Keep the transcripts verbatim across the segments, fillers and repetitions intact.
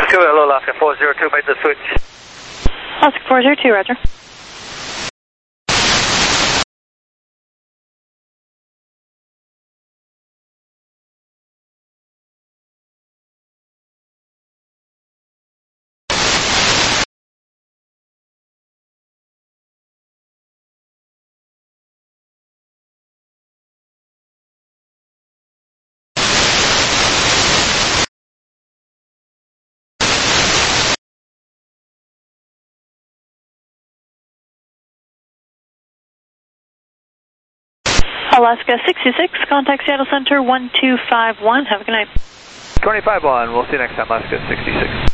Hello, Alaska four zero two, made the switch. Alaska four zero two, roger. Alaska sixty-six, contact Seattle Center one two five one. Have a good night. twenty-five one, we'll see you next time, Alaska sixty-six.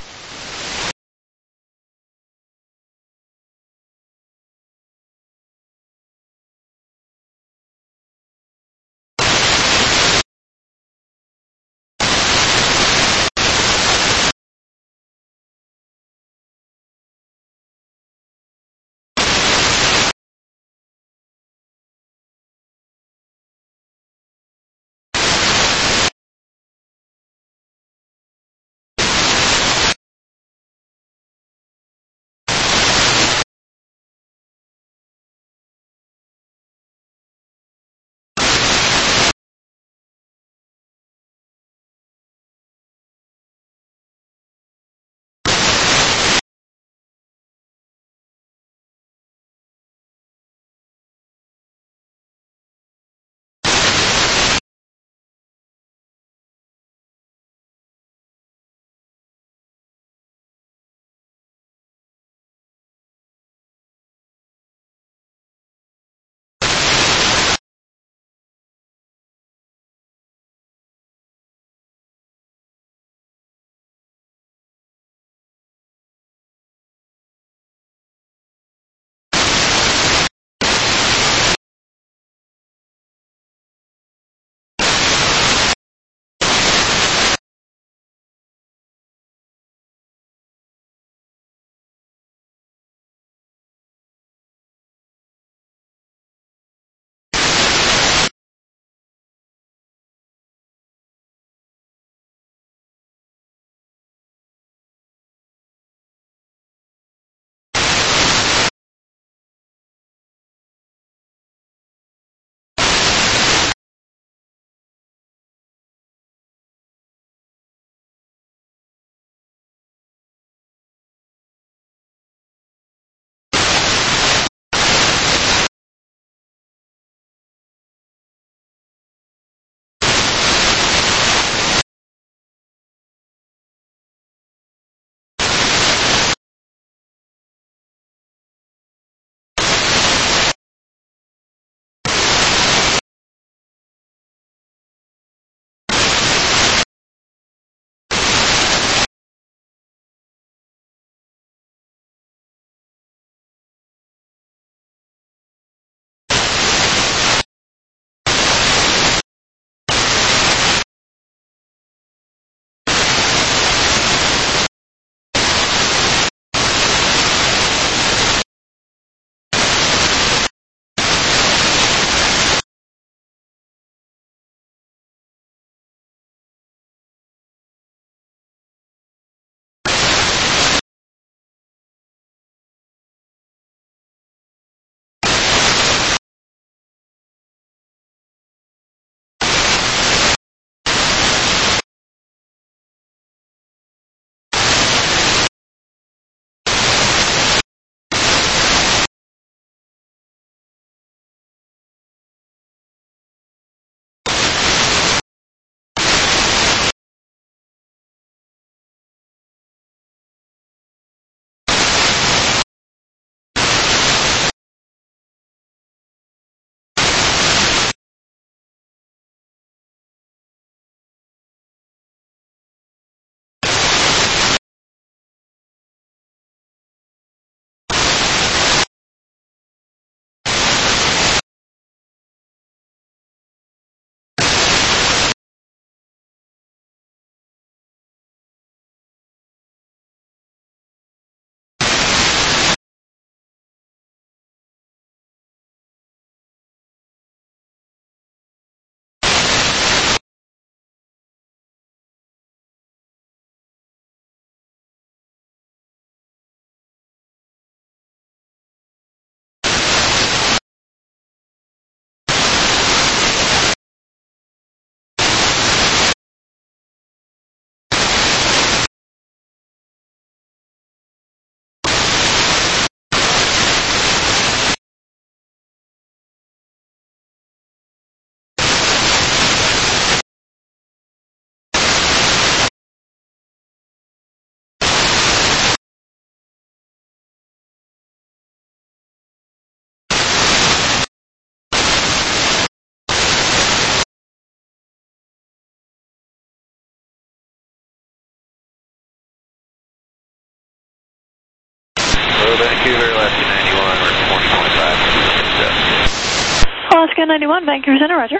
Alaska ninety-one, Vancouver Center, roger.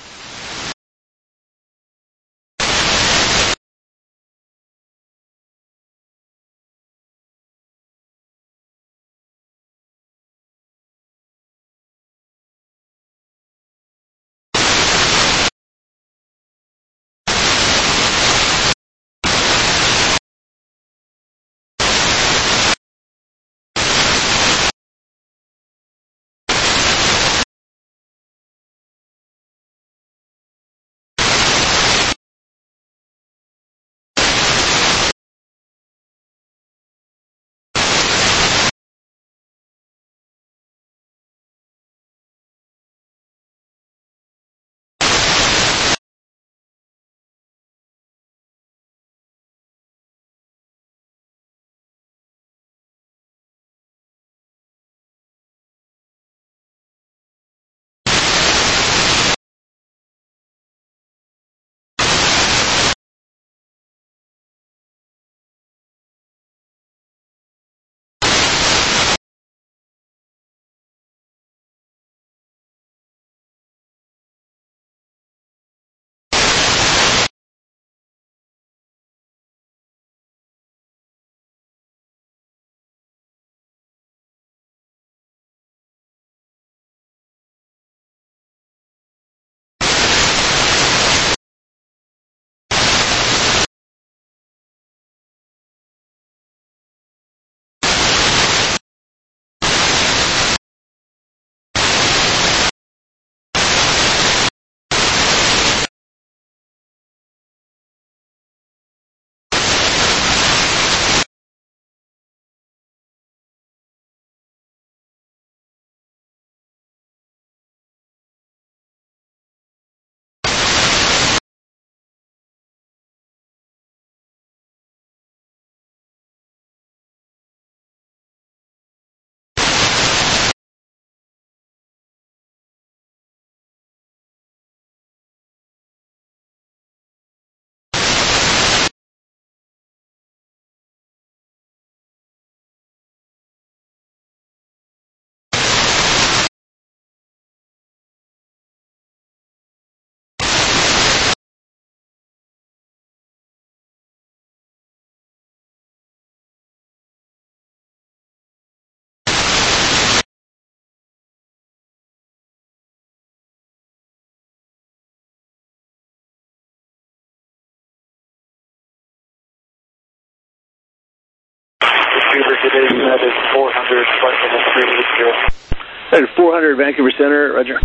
Today, United four hundred, three eight zero. United four hundred, Vancouver Center, roger.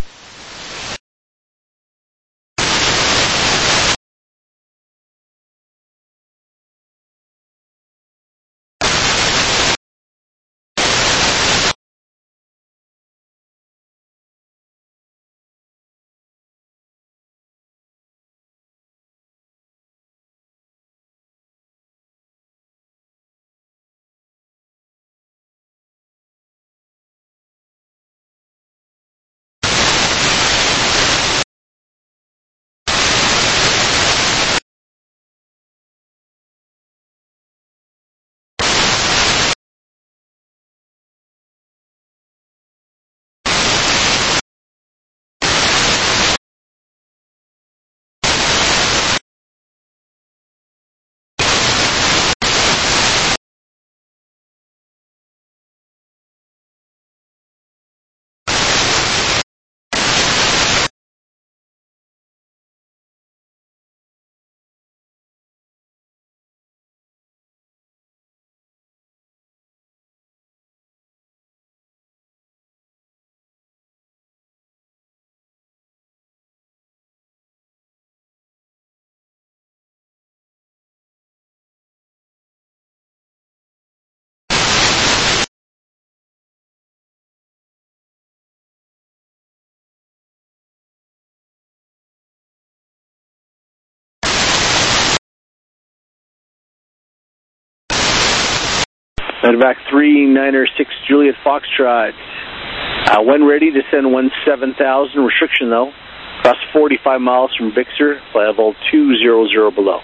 Medevac three niner six Juliet Foxtrot. Uh, when ready to send one seven thousand, restriction though. Cross forty-five miles from Bixer, level two hundred below.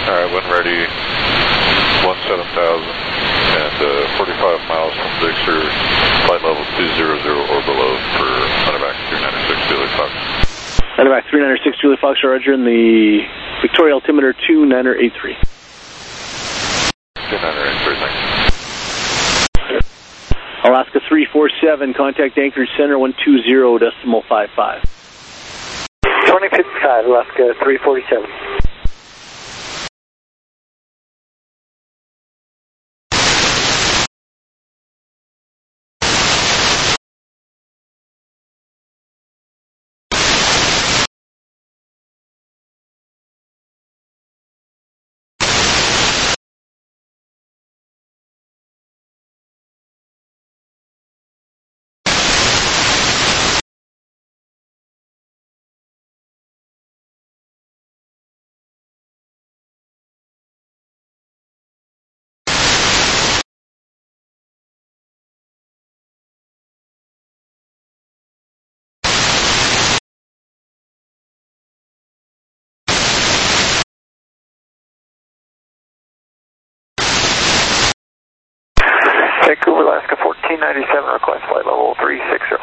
All right, when ready, one seven thousand and uh, forty-five miles from Bixer, flight level two hundred or below for Medevac three ninety-six Juliet Fox. Medevac three ninety-six Juliet Fox, Roger, in the Victoria altimeter two niner eight three. two niner eight three, thanks. Alaska three four seven, contact Anchorage Center one two zero decimal five five. twenty fifty-five, Alaska three forty-seven. Vancouver, Alaska fourteen ninety-seven, request flight level three sixty.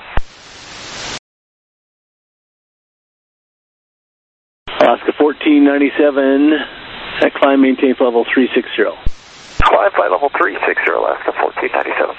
Alaska fourteen ninety-seven, at climb maintains level three sixty. Climb flight level three sixty, Alaska fourteen ninety-seven.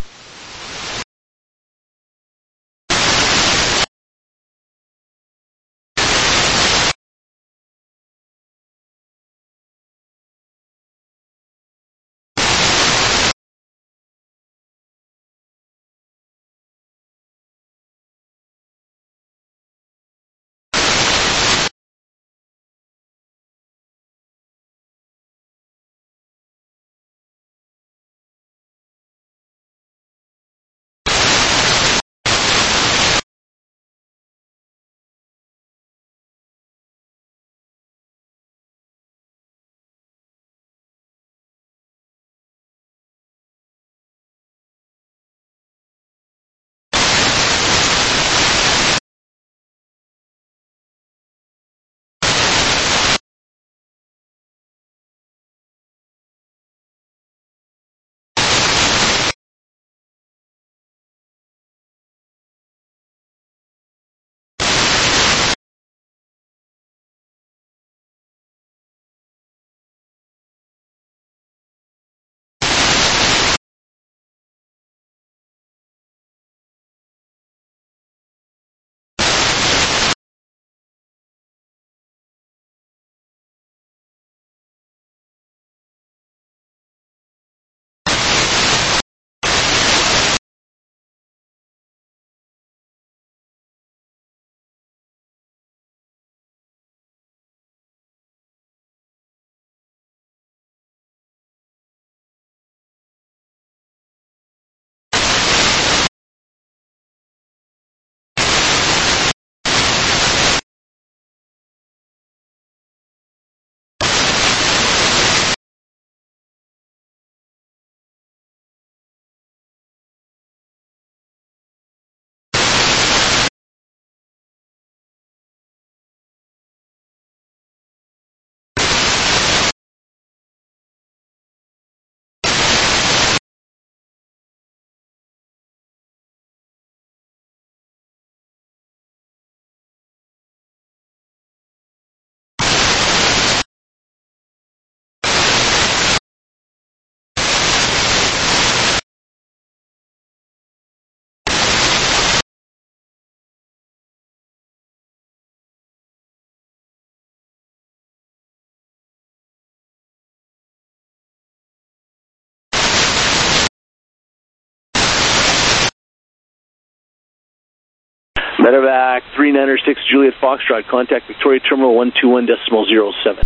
Medevac three ninety-six Juliet Foxtrot, contact Victoria Terminal one two one decimal zero seven.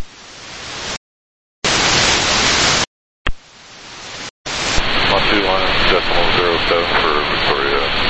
one two one decimal zero seven for Victoria.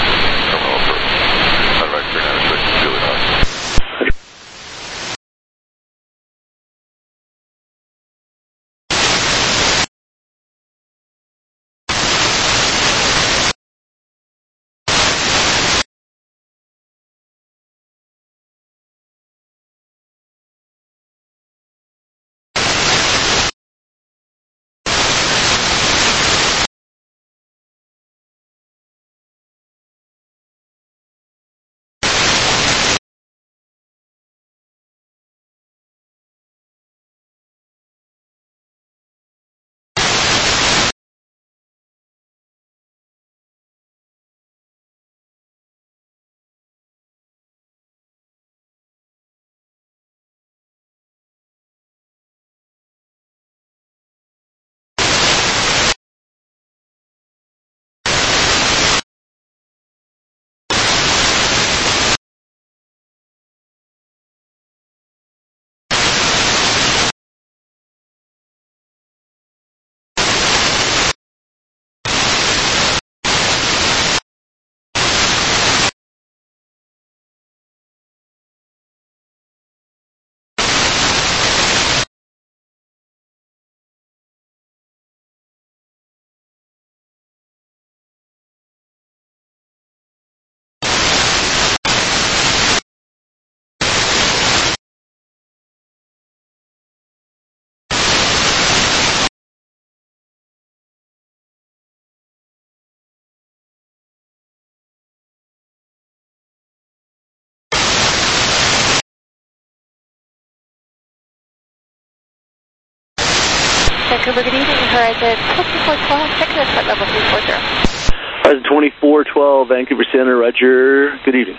Vancouver, good evening. Horizon twenty-four twelve, check in at flight level three four zero. Horizon twenty-four twelve, Vancouver Center, roger. Good evening.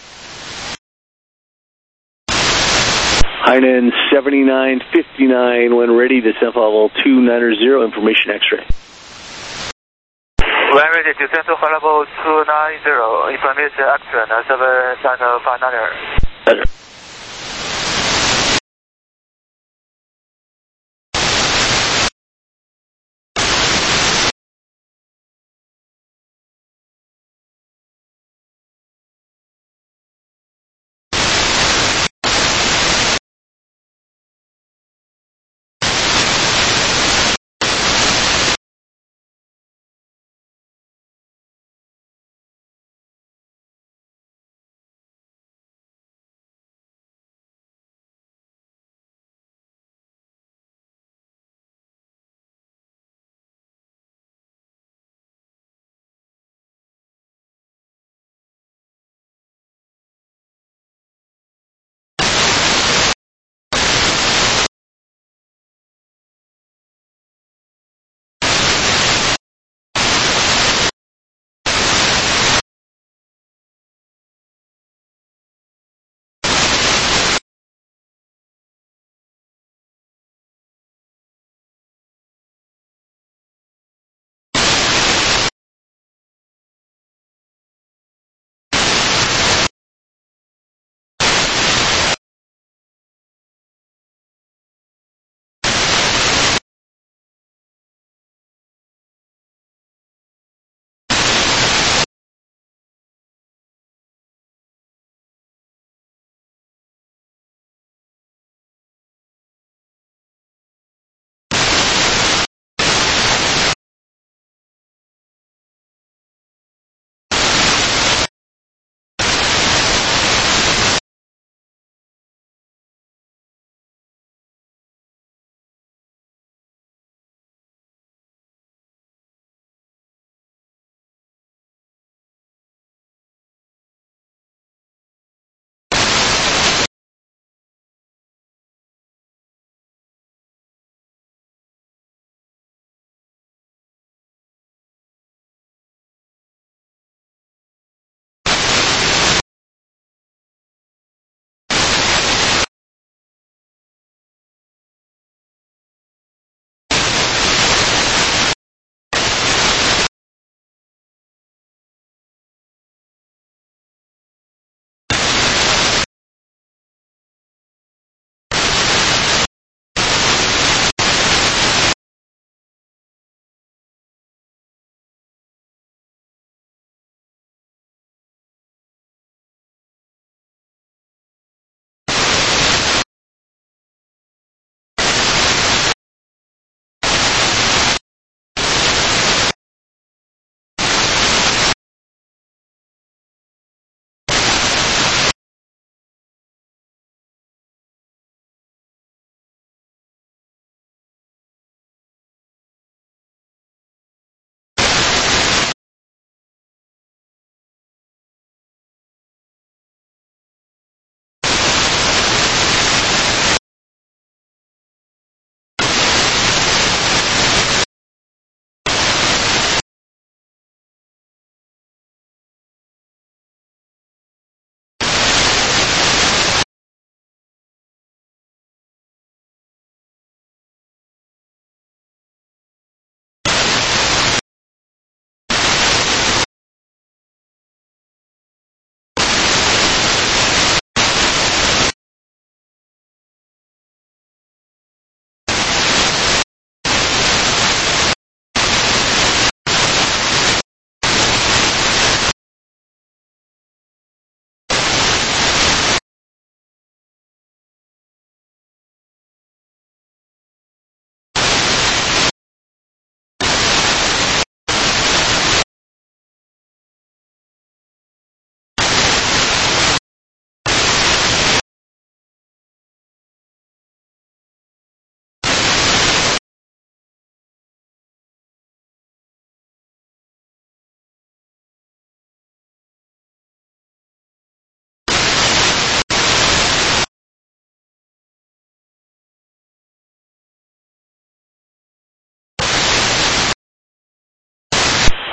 Hainan seventy-nine fifty-nine, when ready, descent level two ninety, information X-ray. When ready, descent to level two ninety, information X-ray, seven nine five nine. Roger.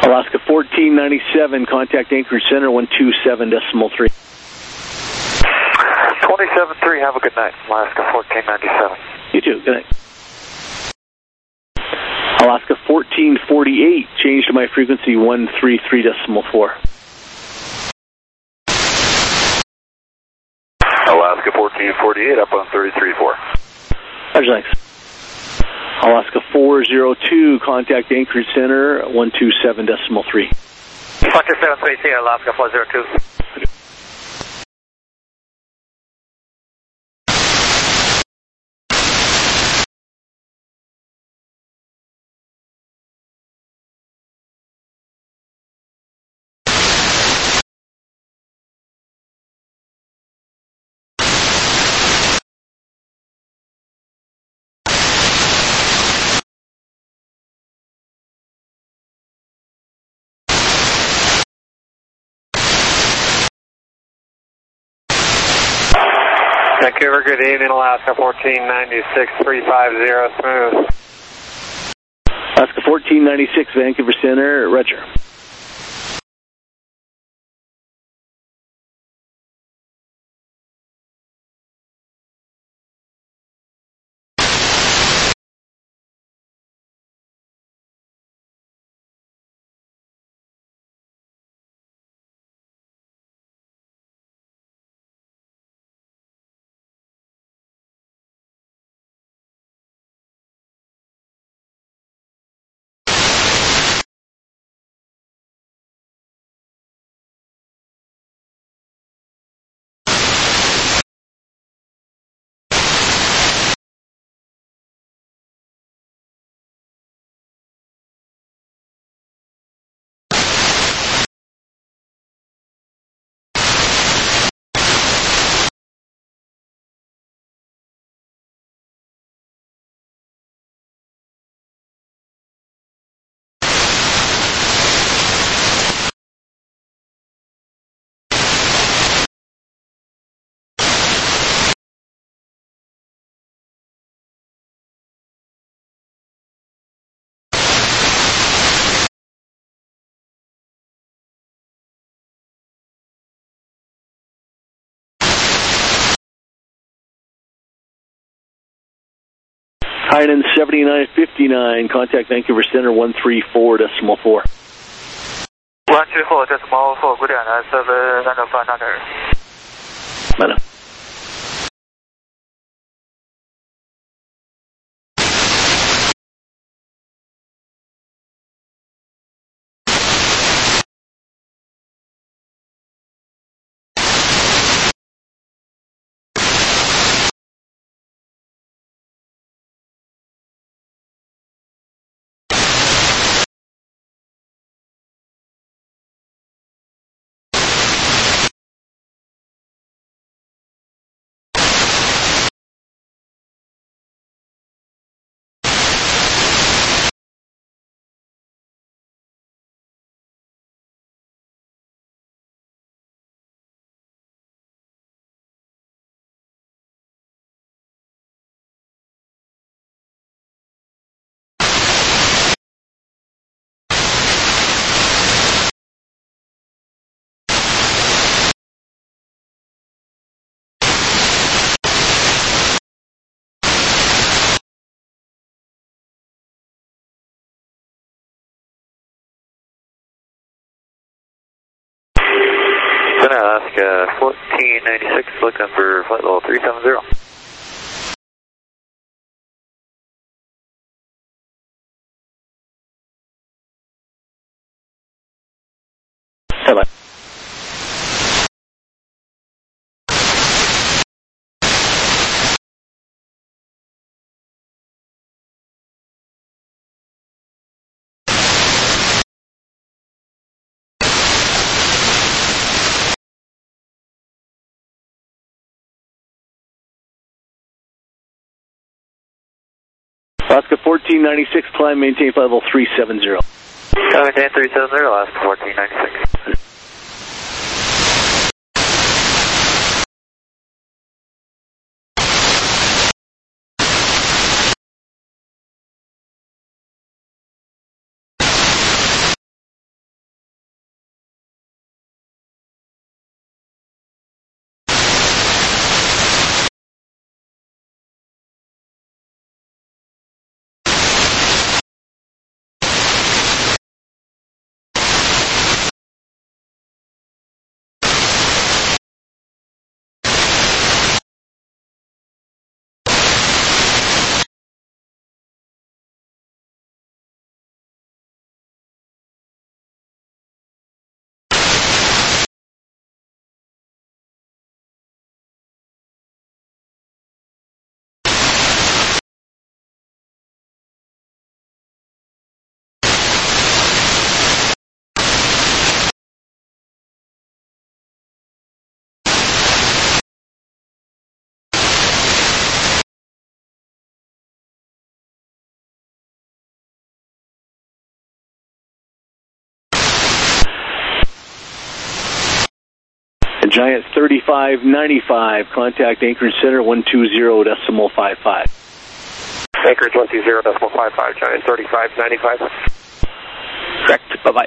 Alaska fourteen ninety-seven, contact Anchorage Center one two seven decimal three. twenty-seven three, have a good night. Alaska fourteen ninety-seven. You too, good night. Alaska fourteen forty-eight, change to my frequency one three three decimal four. Alaska fourteen forty-eight, up on thirty-three four. Roger, thanks. Alaska four zero two, contact Anchorage Center one two seven decimal three. one two seven three, here, Alaska four zero two. Vancouver, good evening, Alaska fourteen ninety-six, three five zero, smooth. Alaska fourteen ninety-six, Vancouver Center, roger. Hyden seventy-nine fifty-nine, contact Vancouver Center one three four decimal four. one three four decimal four, good night, seven nine five nine. Mana. Alaska fourteen ninety-six, looking for flight level three seven zero. Hello. Alaska fourteen ninety-six, climb, maintain flight level three seven zero. Maintain three seven zero, Alaska fourteen ninety-six. Giant thirty-five ninety-five, contact Anchorage Center one two zero decimal five five. Anchorage one two zero decimal five five, Giant thirty-five ninety-five. Correct, bye-bye.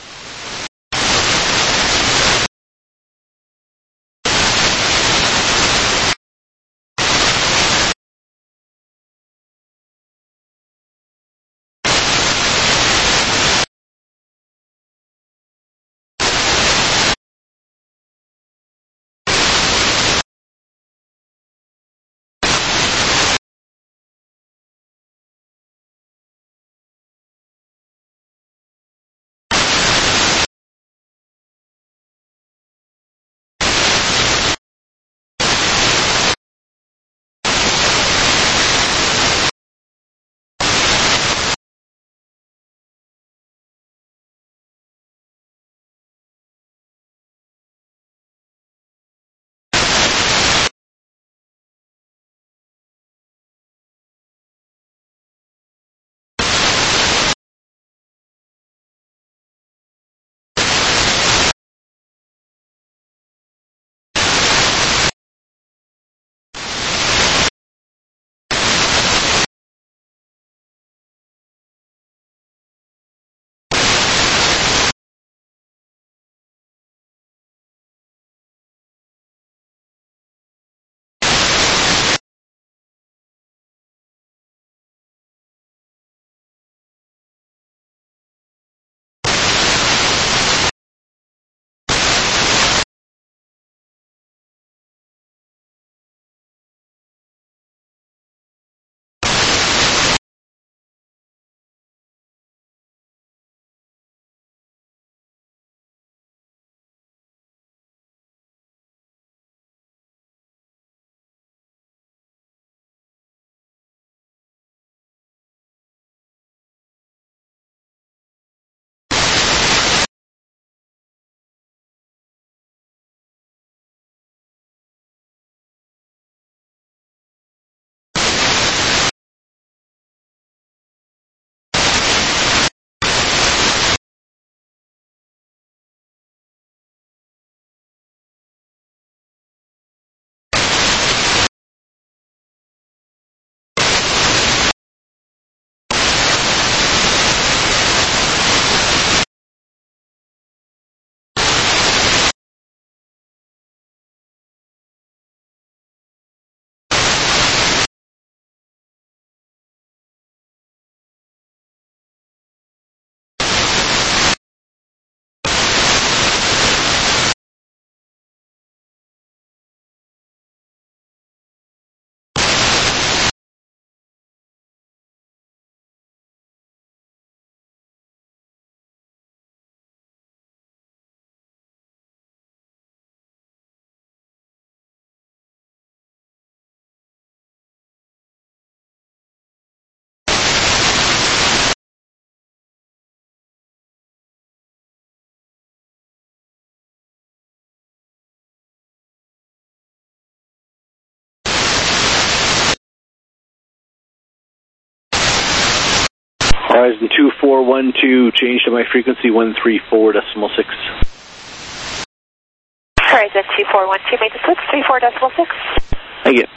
Horizon two four one two, change to my frequency one three four decimal six. Horizon two four one two, made the switch, three four decimal six. Thank you.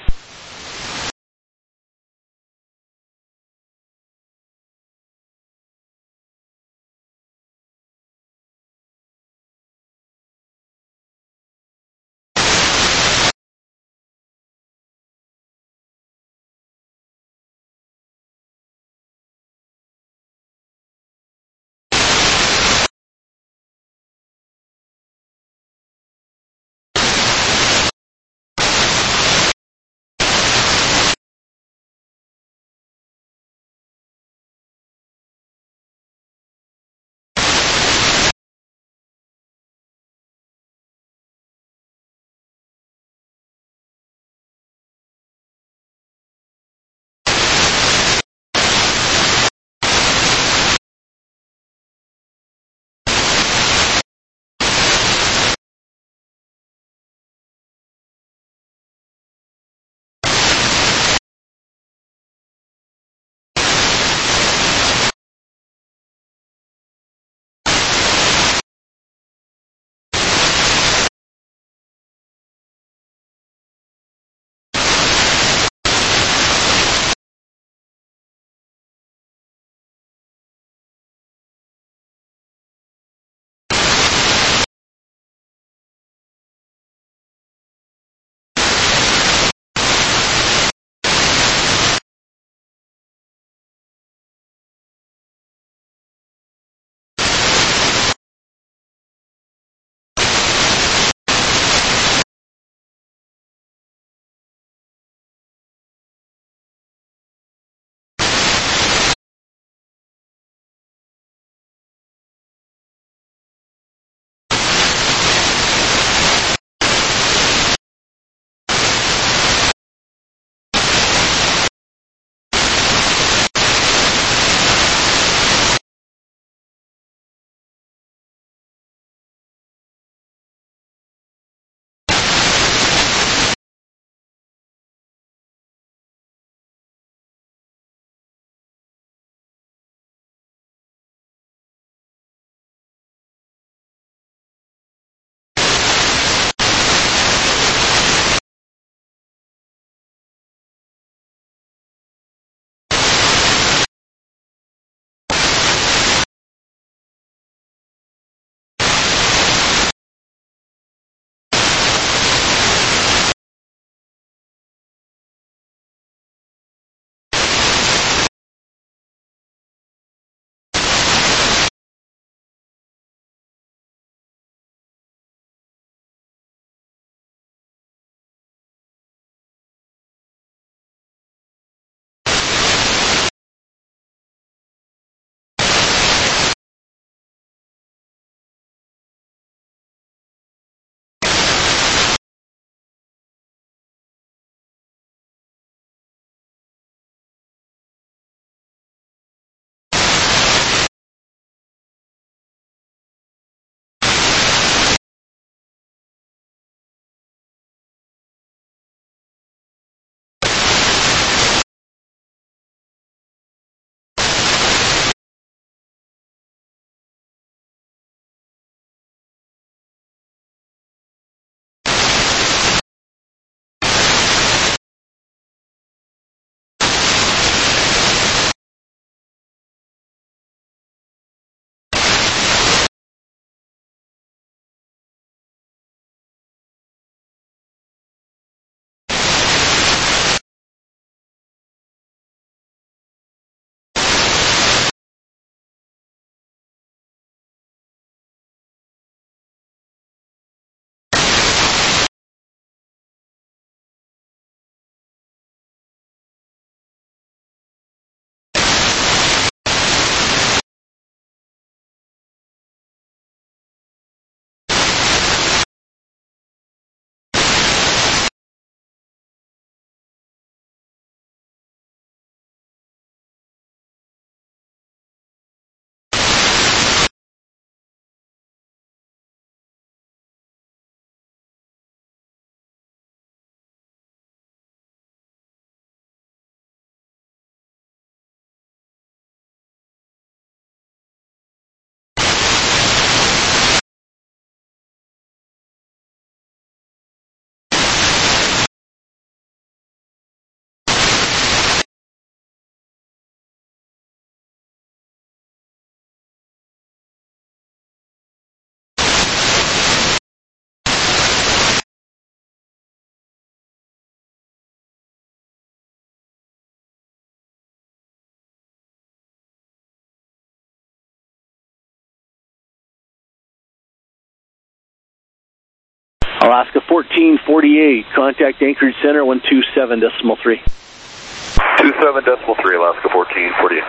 Alaska fourteen forty-eight, contact Anchorage Center one two seven decimal three. two seven decimal three, Alaska fourteen forty-eight.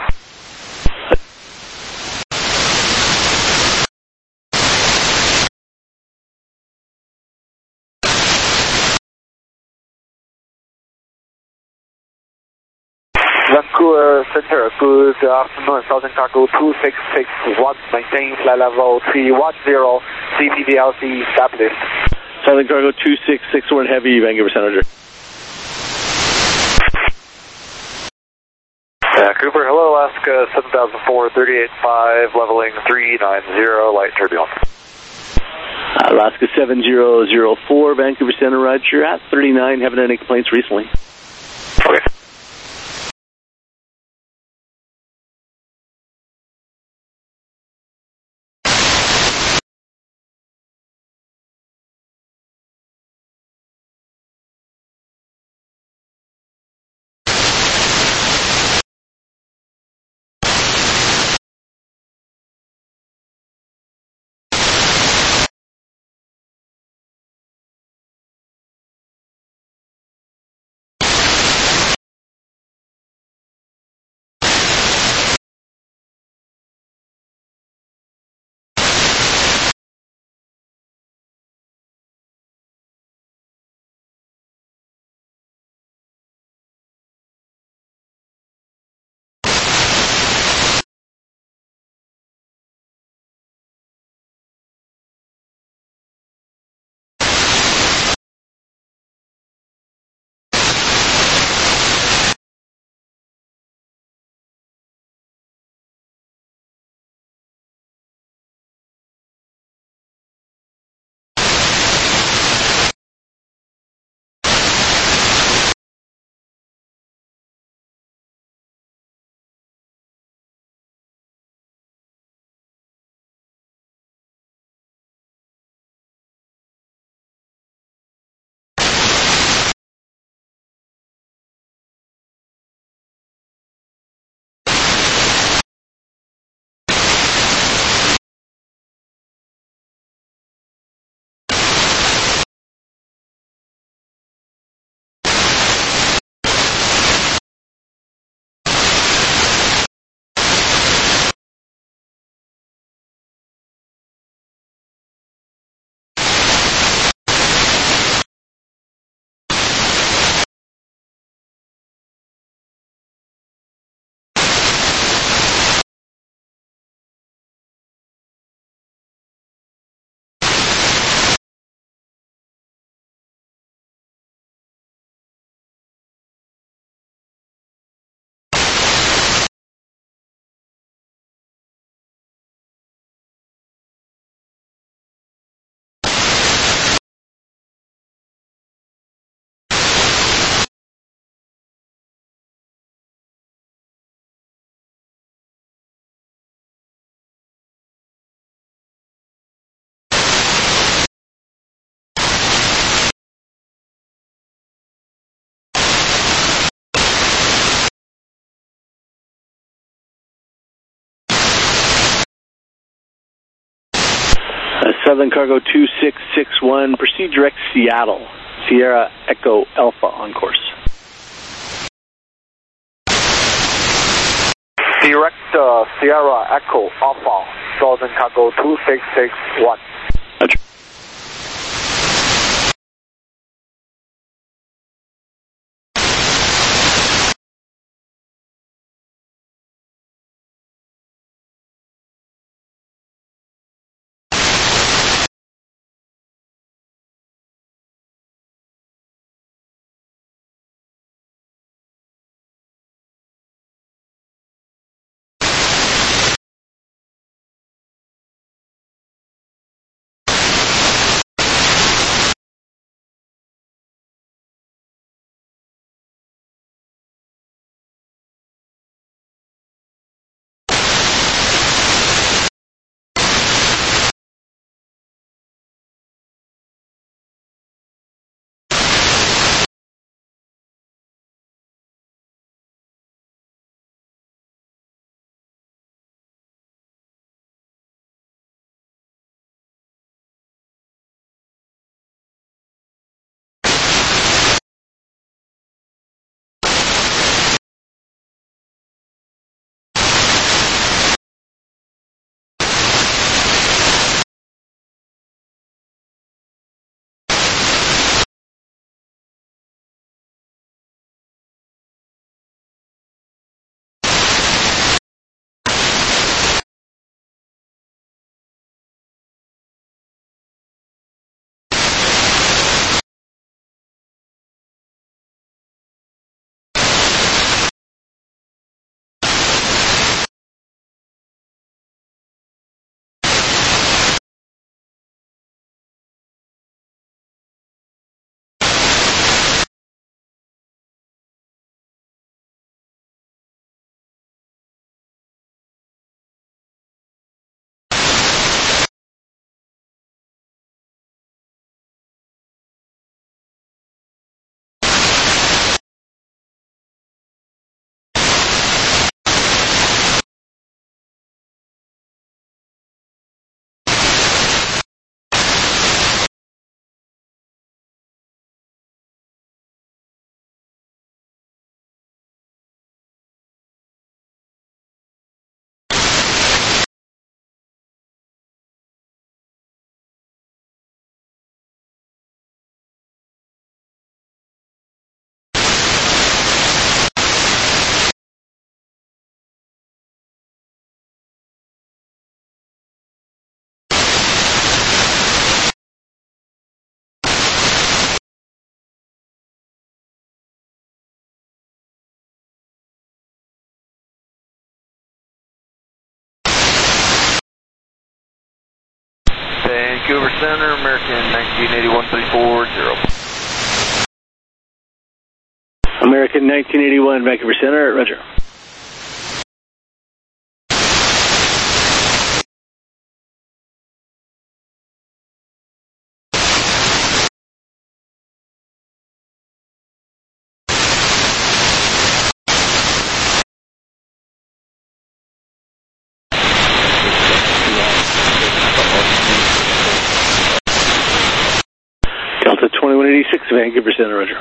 Vancouver Center, good afternoon, Southern Cargo two six six one, maintain flight level three one zero, C P V L C established. Southern Cargo two six six one Heavy, Vancouver Center. Vancouver, hello, Alaska seven thousand four, thirty-eight five, leveling three nine zero, light turbulence. Alaska seven zero zero four, Vancouver Center, roger, at thirty-nine, haven't had any complaints recently. Okay. Southern Cargo two six six one, proceed direct Seattle, Sierra Echo Alpha on course. Direct uh, Sierra Echo Alpha, Southern Cargo two six six one. Roger. Vancouver Center, American nineteen eighty-one three four zero. American nineteen eighty-one, Vancouver Center, roger. Delta twenty-one eighty-six, Vancouver Center, roger.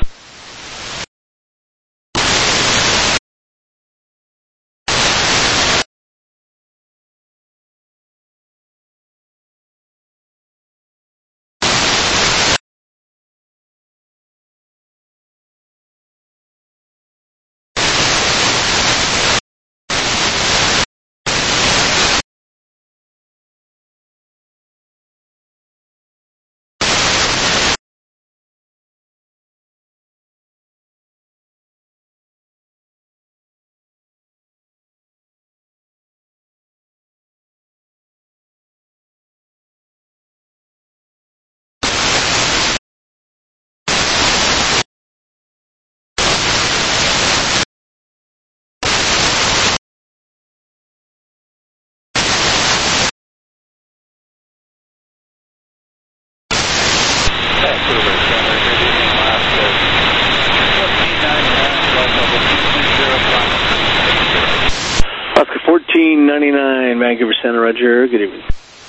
Oscar fourteen ninety-nine, Vancouver Center, roger. Good evening.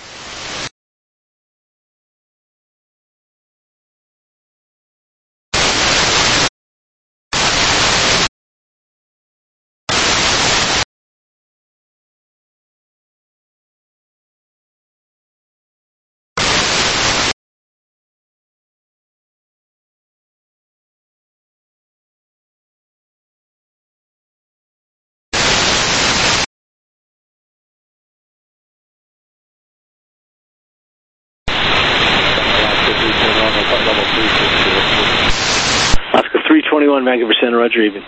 Oscar three twenty-one, Vancouver Center, roger, evening.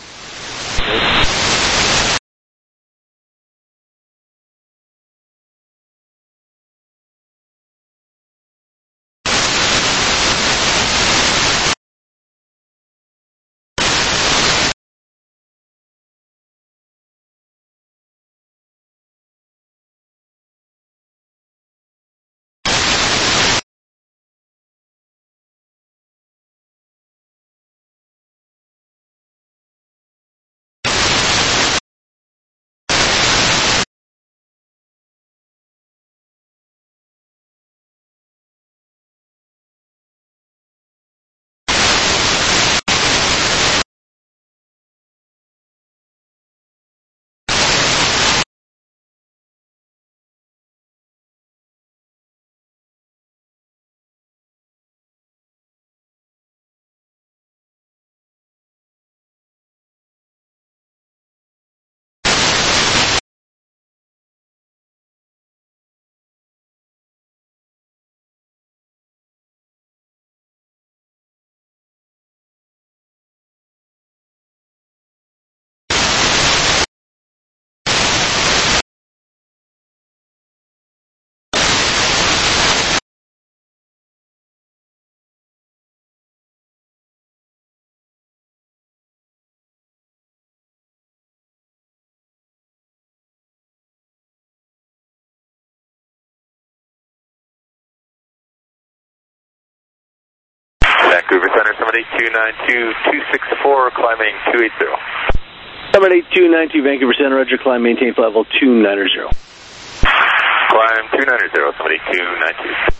Vancouver Center, Summit eight two nine two, two six four, climbing two eighty. Summit eight two nine two, Vancouver Center, roger, climb, maintain flight level two ninety. Climb two ninety, Summit eight two nine two.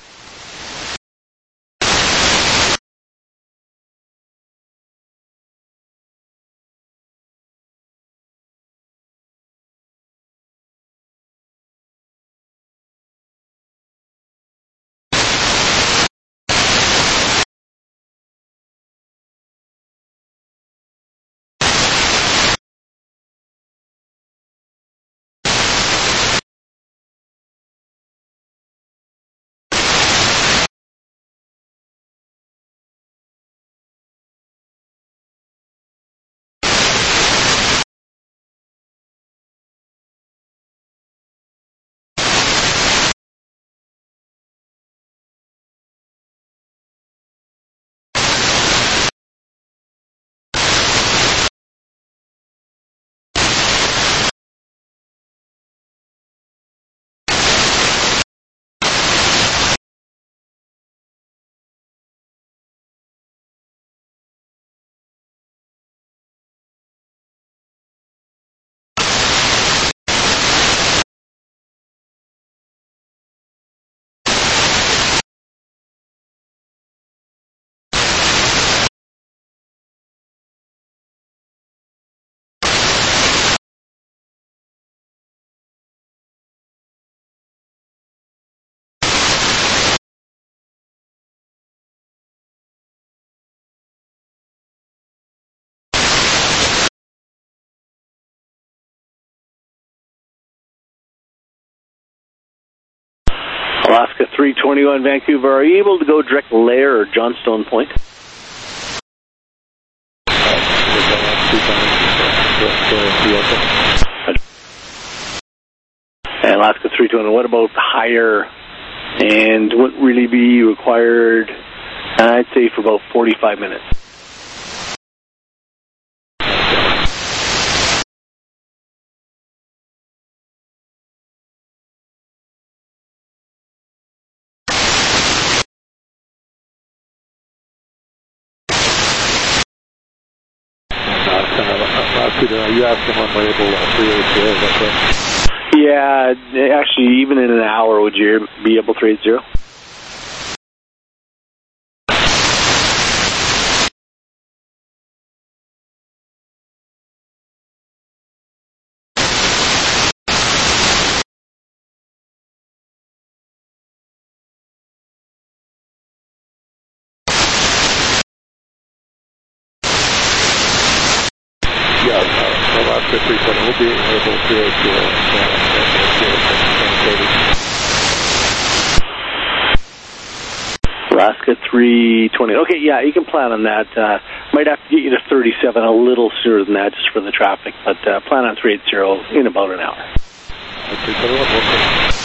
Alaska three twenty-one, Vancouver. Are you able to go direct Lair or Johnstone Point? And Alaska three twenty, what about higher? And would really be required, I'd say, for about forty-five minutes. Are you asking when we're able to three eight zero? Is that correct? Yeah, actually, even in an hour, would you be able to three eight zero? Yeah, uh, Alaska three twenty, we'll be able to three eight zero. Alaska three twenty. Okay, yeah, you can plan on that. Uh, might have to get you to thirty-seven a little sooner than that just for the traffic, but uh, plan on three eight zero in about an hour. Okay,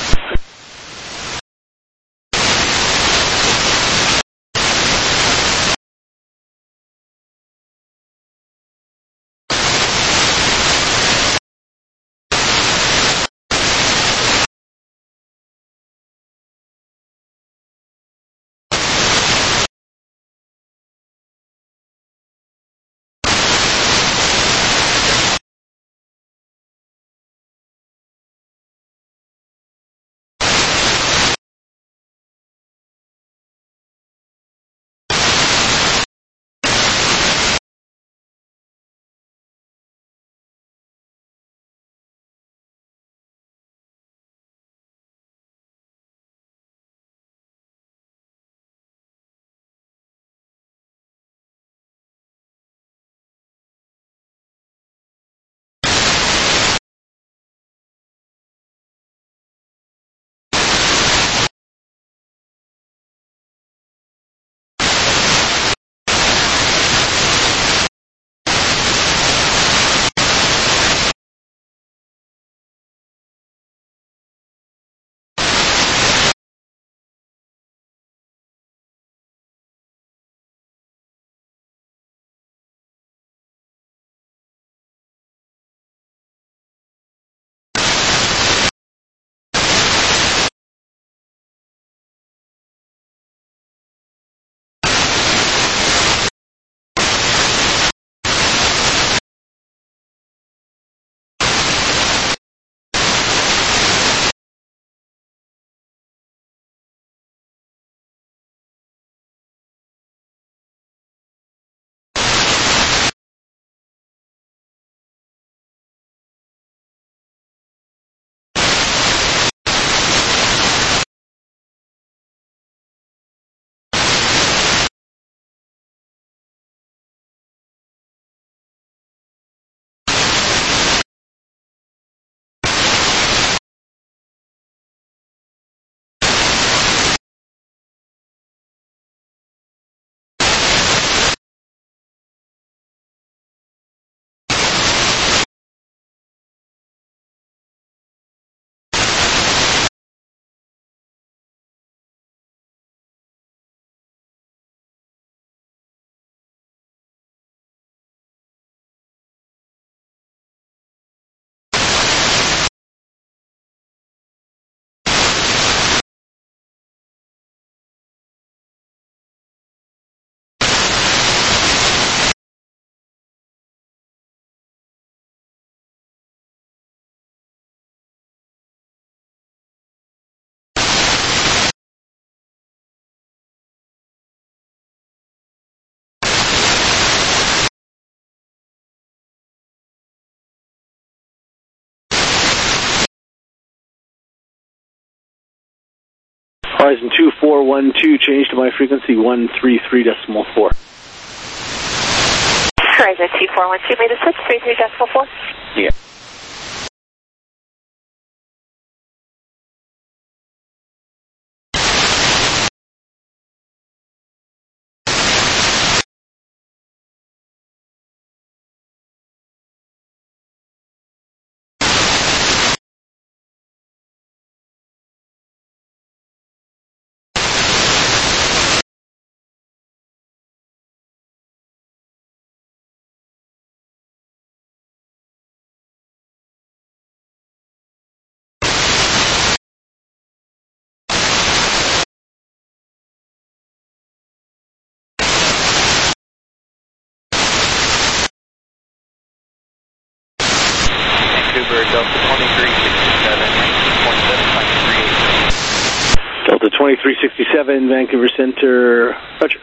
Horizon two four one two, change to my frequency one three three decimal four. Horizon two four one two, made a switch, three three decimal four. Yeah. Vancouver, Delta twenty-three sixty-seven, nineteen point seven five three eight. Delta twenty-three sixty-seven, Vancouver Center, roger.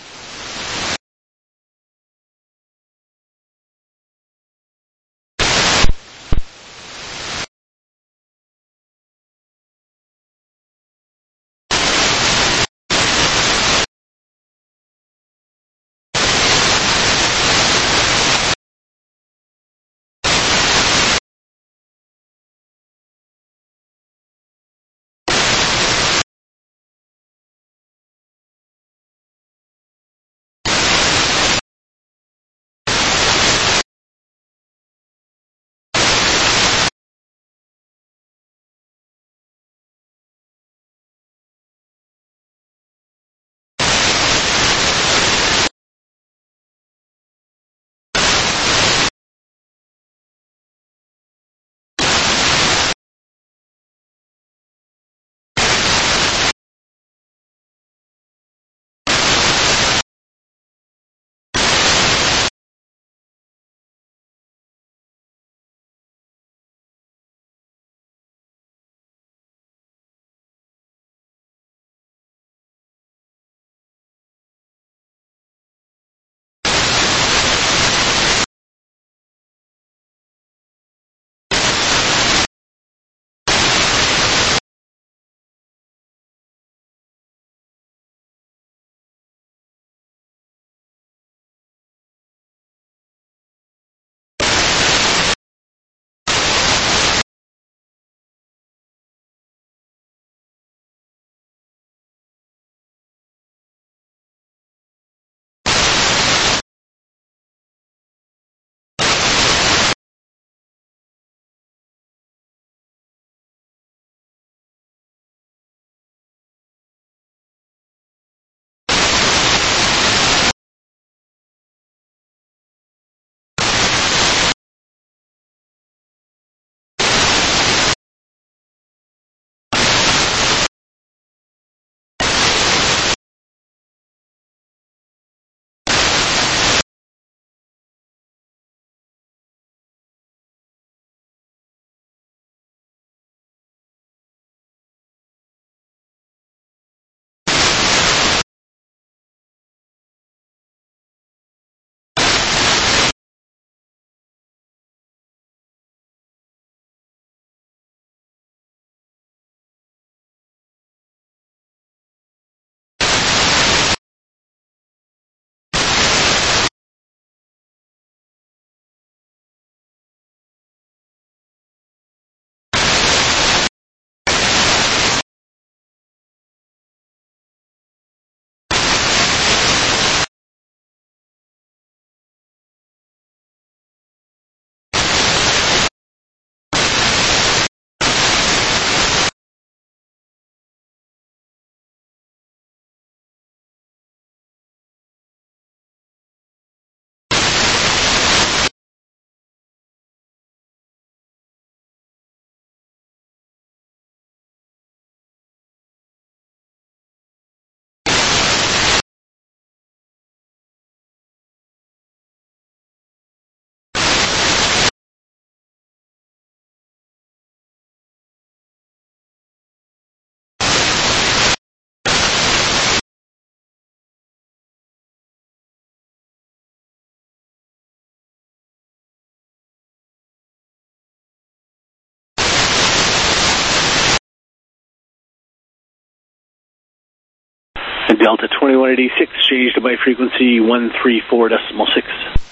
Delta twenty-one eighty-six, changed to by frequency one three four decimal six.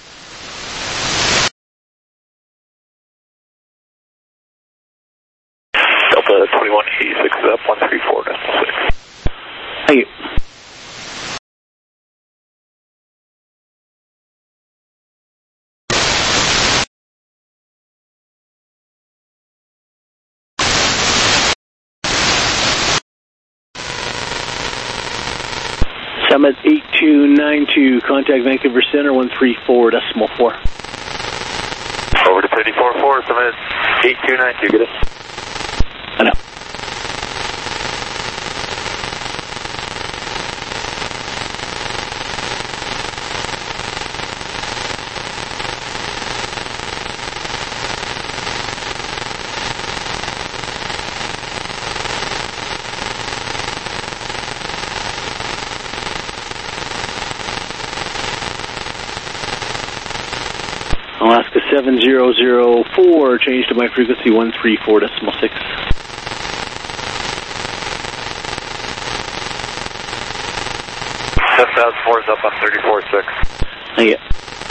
Delta twenty-one eighty-six is up one three four decimal six. Thank you. Summit eight two nine two, contact Vancouver Center one three four decimal four. Over to thirty-four four, Summit eight two nine two, get it? I know. seven zero zero four, change to my frequency one three four decimal six. seven thousand four is up on thirty-four six. Thank you.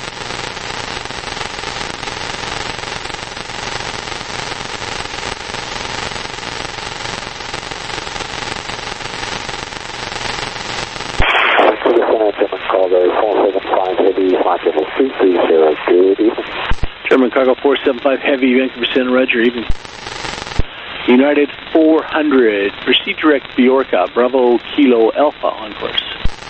German Cargo four seven five Heavy, Vancouver Center, Roger, even. United four hundred, proceed direct Biorka, Bravo Kilo Alpha on course.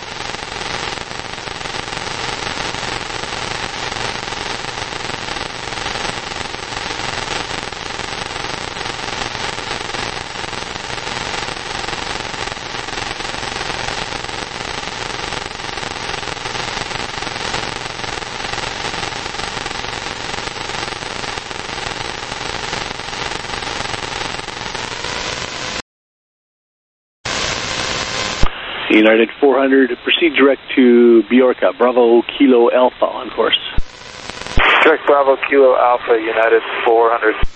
United four hundred, proceed direct to Biorka, Bravo Kilo Alpha on course. Direct Bravo Kilo Alpha, United four hundred.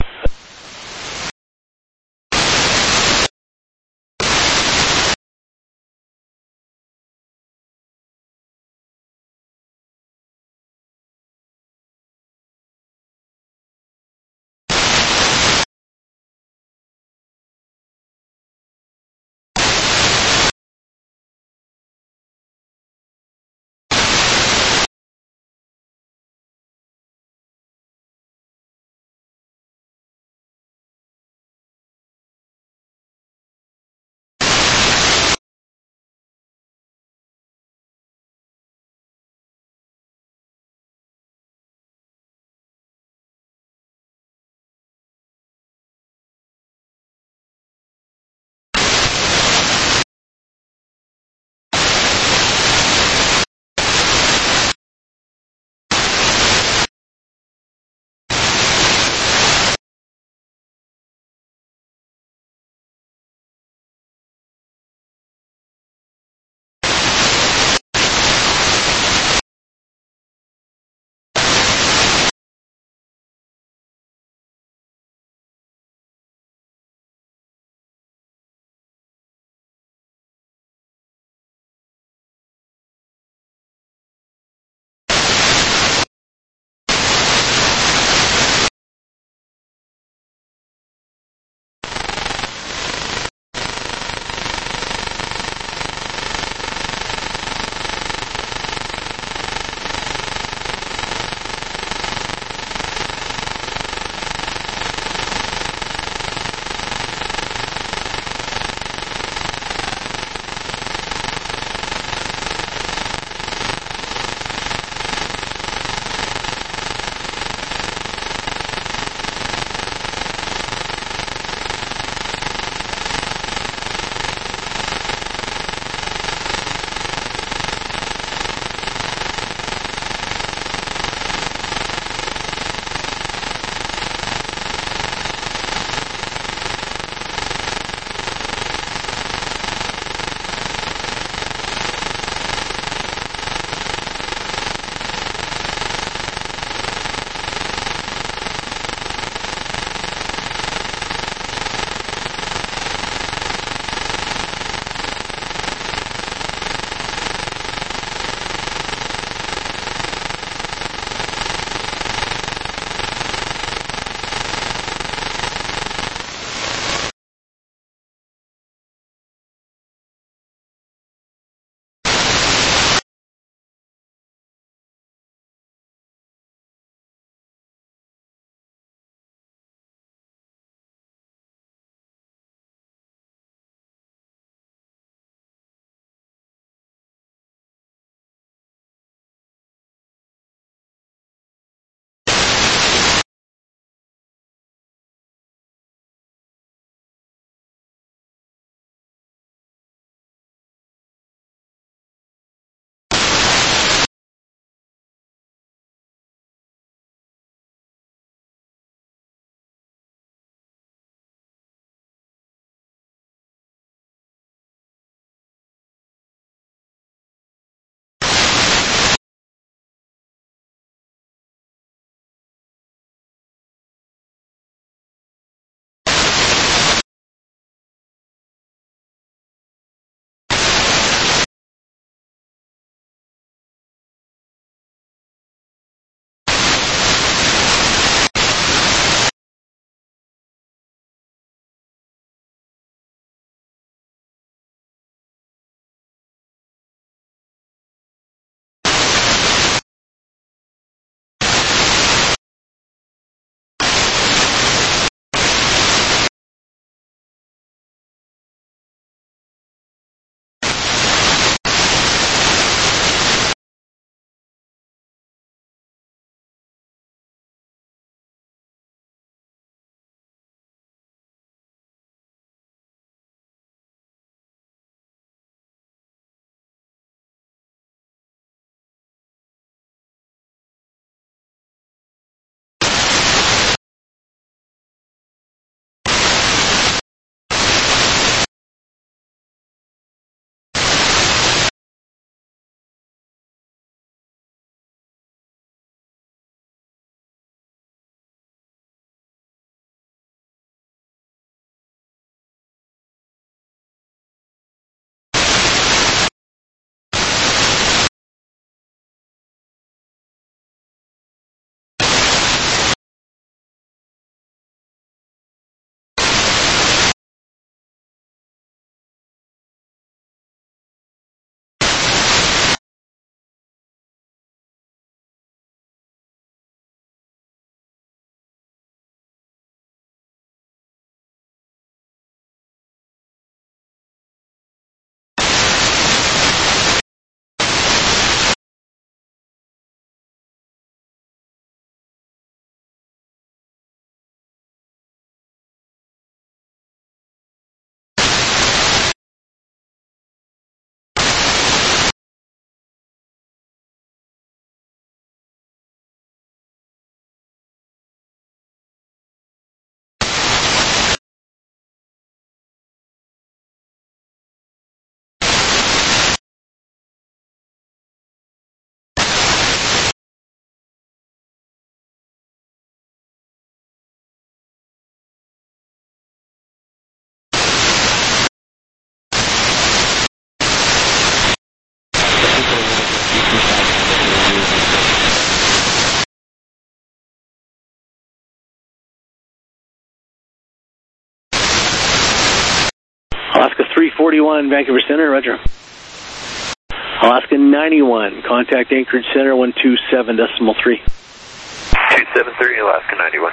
three forty-one, Vancouver Center, roger. Alaska ninety-one, contact Anchorage Center one two seven decimal three. two seven three, Alaska ninety-one.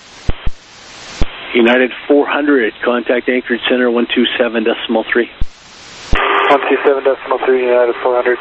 United four hundred, contact Anchorage Center one two seven decimal three. one two seven decimal three, United four hundred.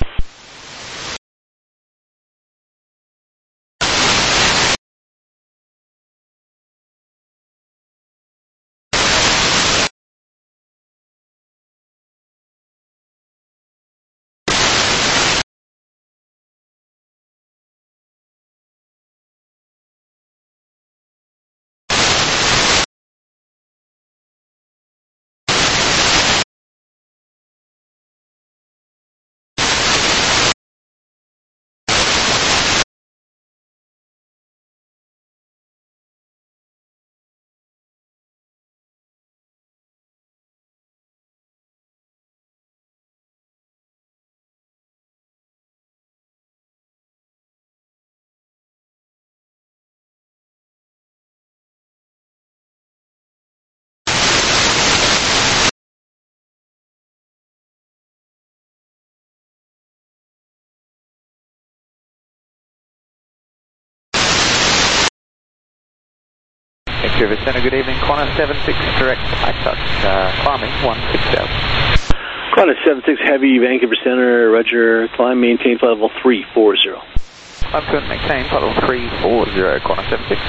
Vancouver Center, good evening. Qantas seven six, direct high touch, uh, climbing one six zero. Qantas seven six Heavy, Vancouver Center, roger. Climb, maintain flight level three four zero. I'm good, maintain flight level three four zero, Qantas seven six.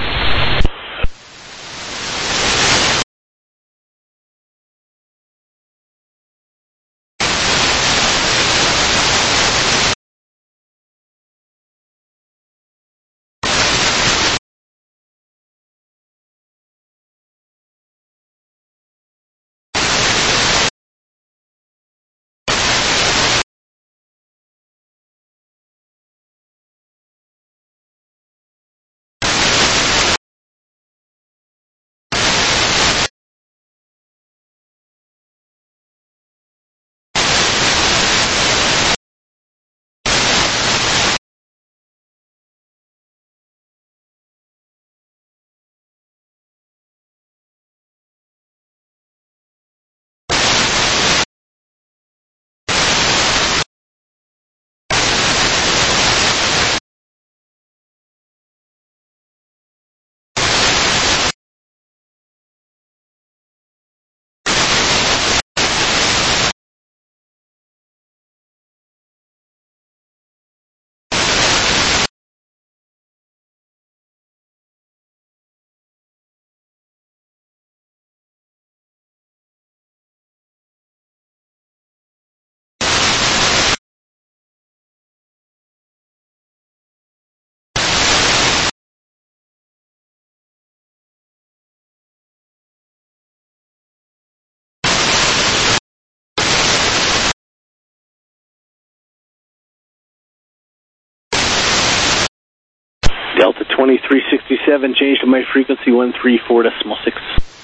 Delta twenty-three sixty-seven, change to my frequency one three four decimal six.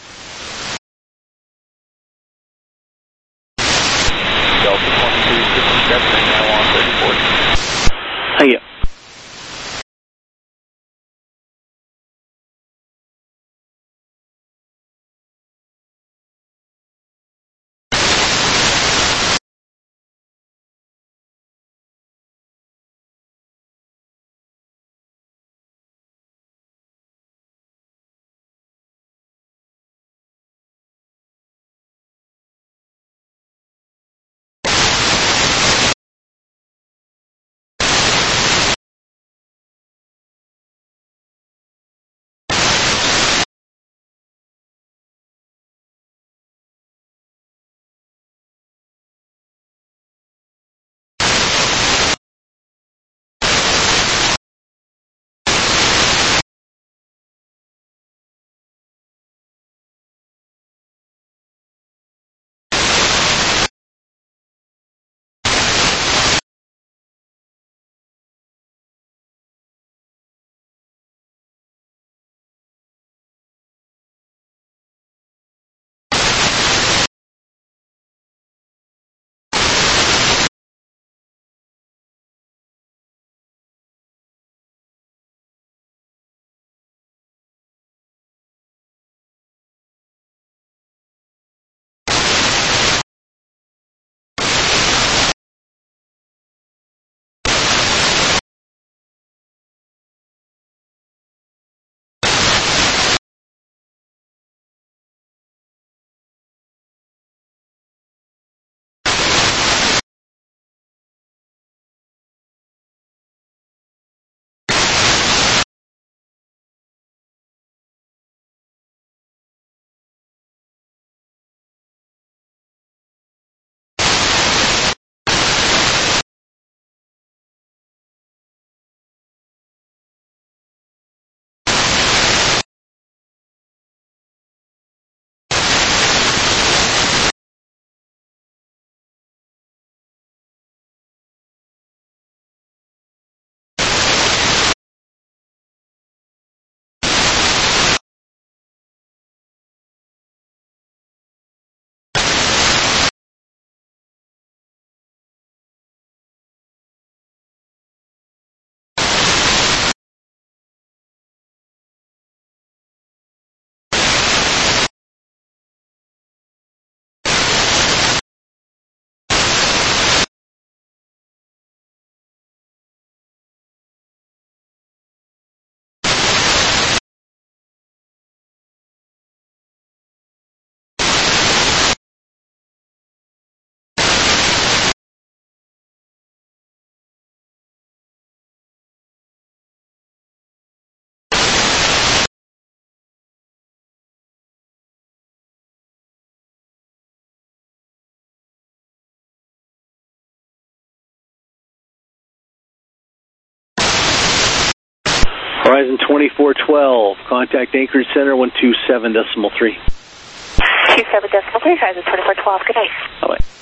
Delta twenty-three sixty-seven, now on thirty-four. Hiya. Horizon twenty-four twelve, contact Anchorage Center one two seven decimal three. two seven decimal three, Horizon twenty-four twelve, good night. Bye-bye.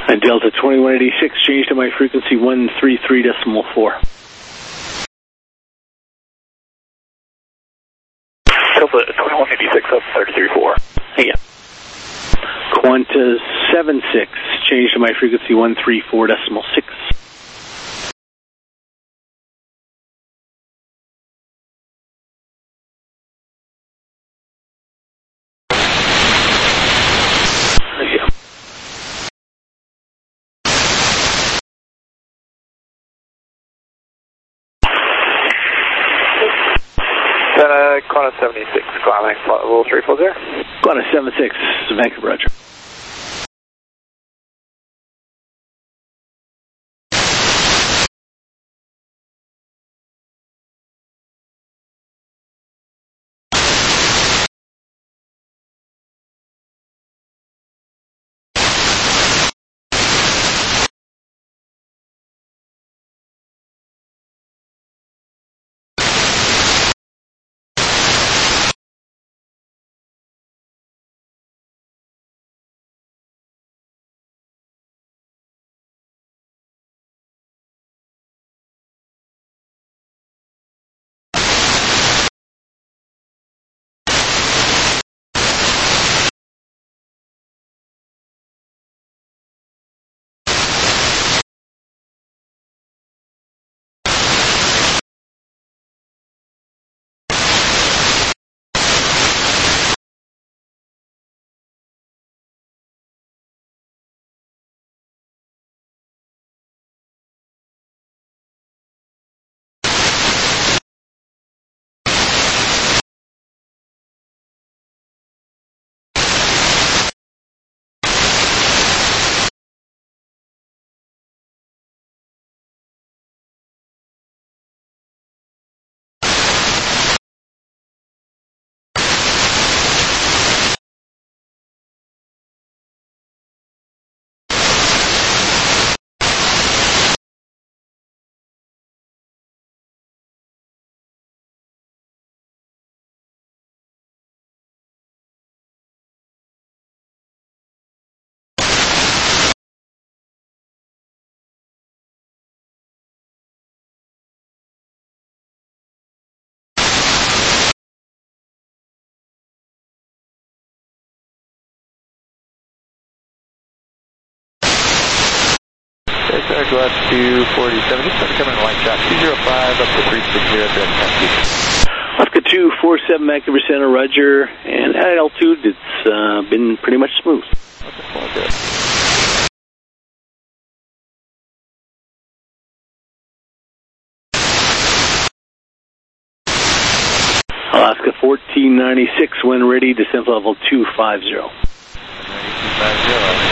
And Delta twenty-one eighty-six, change to my frequency one three three decimal four. Delta twenty-one eighty-six up thirty-three four. Yeah. Qantas seven six, change to my frequency one three four decimal six. Uh, Qantas seventy-six, climbing flight level three four zero. Qantas seven six, Vancouver, Roger. Go out to forty seventy, coming in light shot two zero five up to three six zero, Oscar two four seven, Vancouver Center, Roger, and at altitude it's uh, been pretty much smooth. Okay. Alaska fourteen ninety-six, when ready, descent level two five zero. two five zero.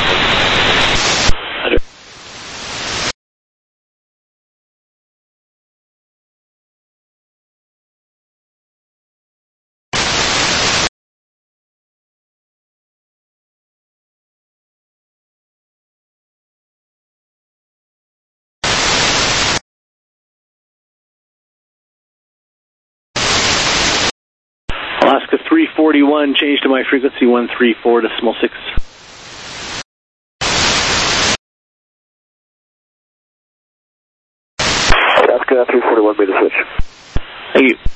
Alaska three forty-one, change to my frequency one three four decimal six. Alaska three forty-one, made the switch. Thank you.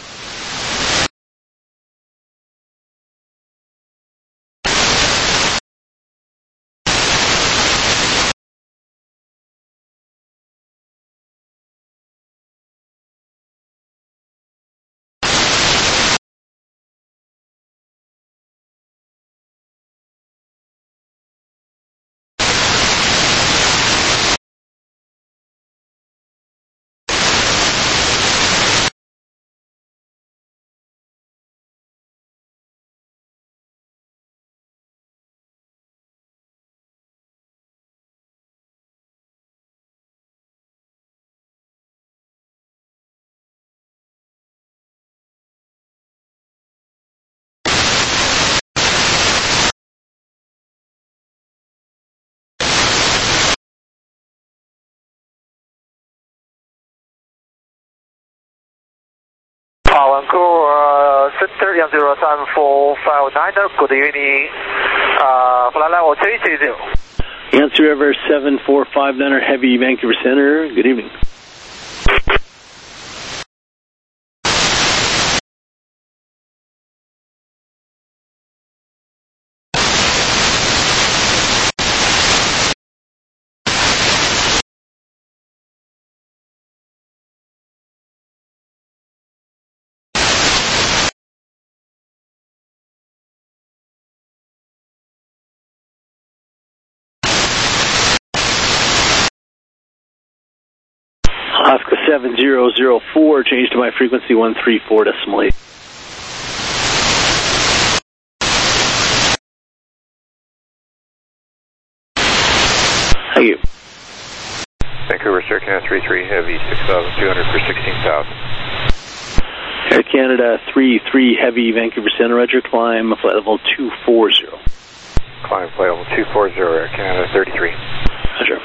Vancouver Center, zero seven four five nine, good evening, uh, flight level three three zero. Yancey River seven four five niner Heavy, Vancouver Center. Good evening. Alaska seven zero zero four, change to my frequency one three four decimal eight. Thank you. Vancouver, Air Canada three three Heavy, six thousand two hundred for sixteen thousand. Air Canada three three Heavy, Vancouver Center, Roger, climb flight level two forty. Climb flight level two forty, Air Canada thirty-three. Roger.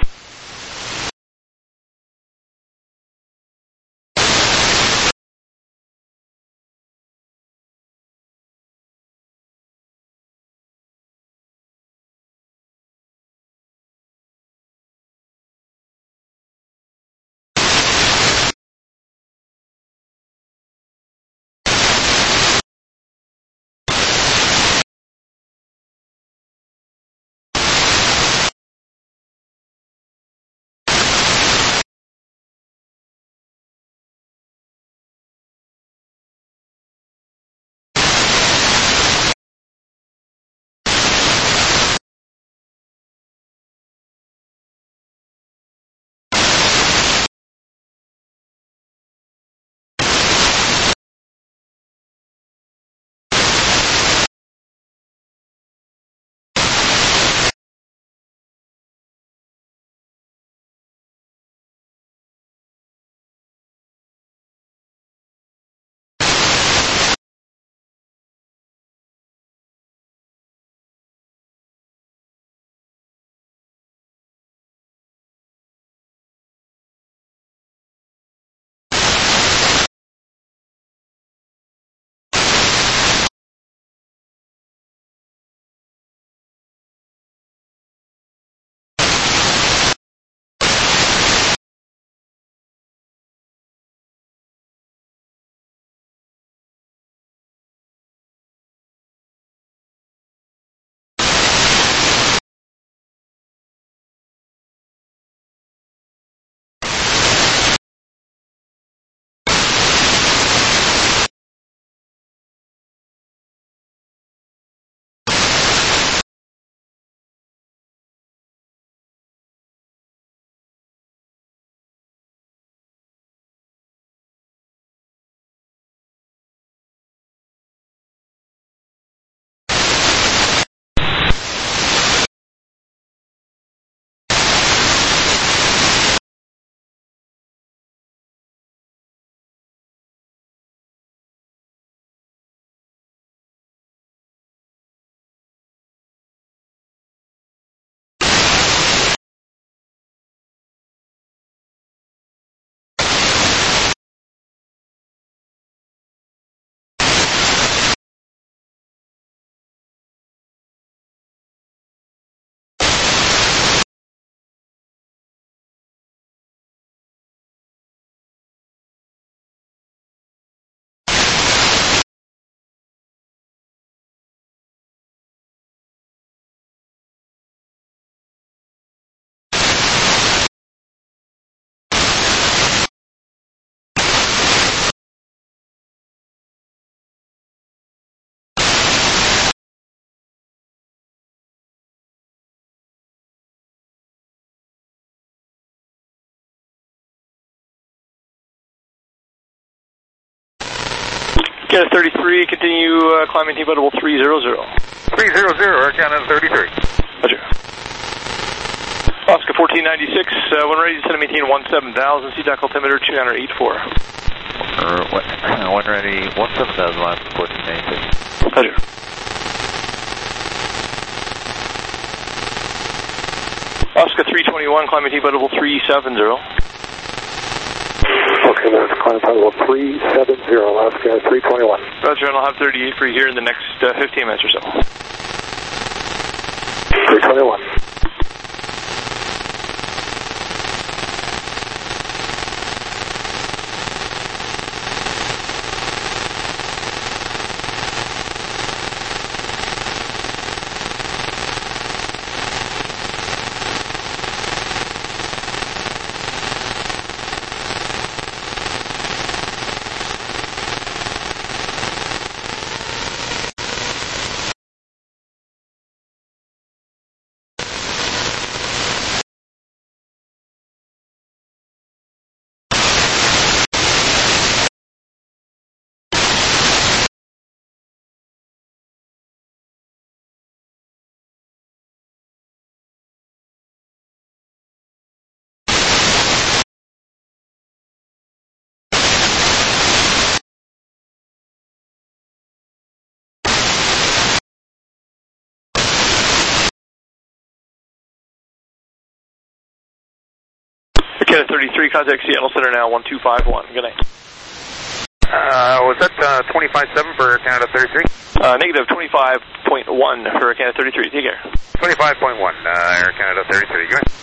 Canada thirty-three, continue uh, climbing T level three hundred. three hundred, Air Canada thirty-three. Roger. Oscar fourteen ninety-six, uh, when ready to send a maintain one seven thousand, C D A C altimeter two nine eight four. Uh, when, when ready, one seven thousand, line fourteen ninety-six. Roger. Oscar three twenty-one, climbing T level three seventy. Okay, that's climb level three seventy, Alaska three twenty-one. Roger, and I'll have thirty-eight for you here in the next uh, fifteen minutes or so. three twenty-one. Canada thirty-three, contact Seattle Center now, one two five one. Good night. Uh, was that uh, twenty-five seven for Canada thirty-three? Uh, negative twenty-five point one for Canada thirty-three. Take care. twenty-five point one, uh, Air Canada thirty-three. Go ahead.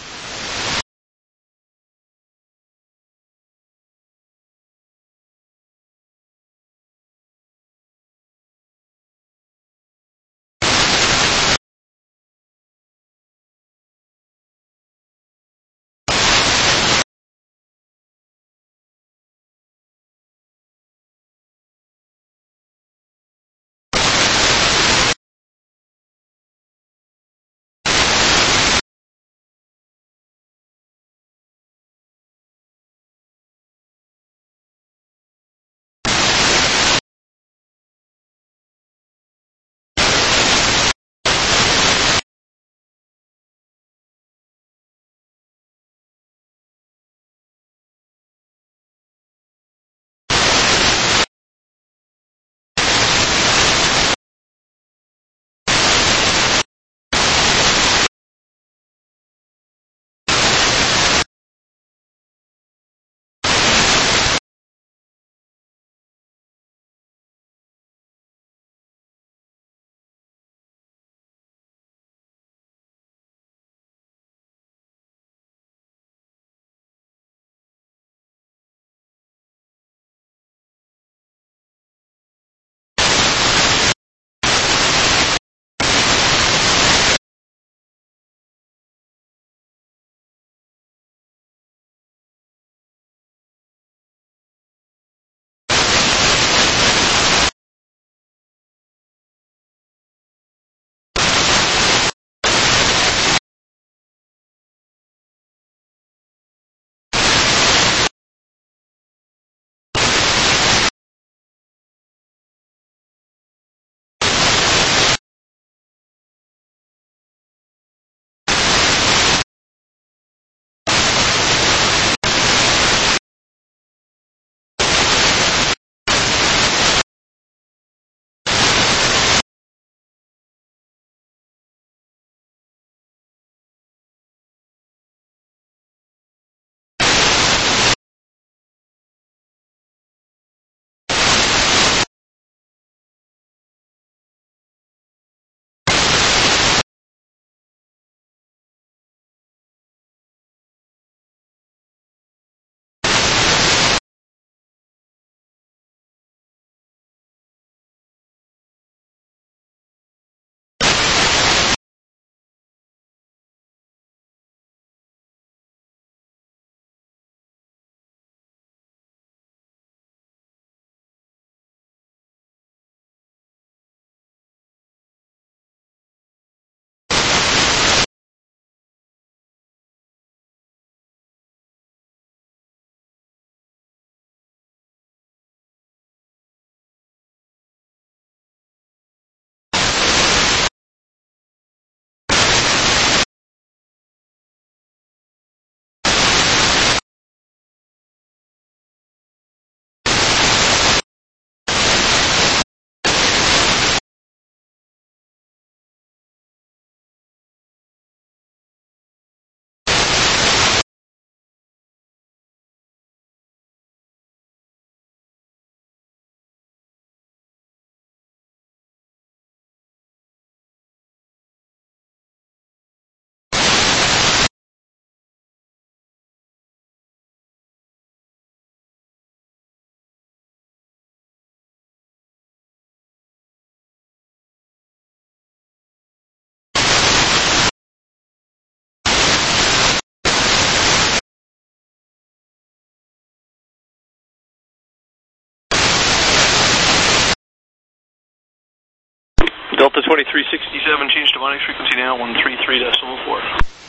Delta twenty-three sixty-seven, change to monitor frequency now, one three three decimal four.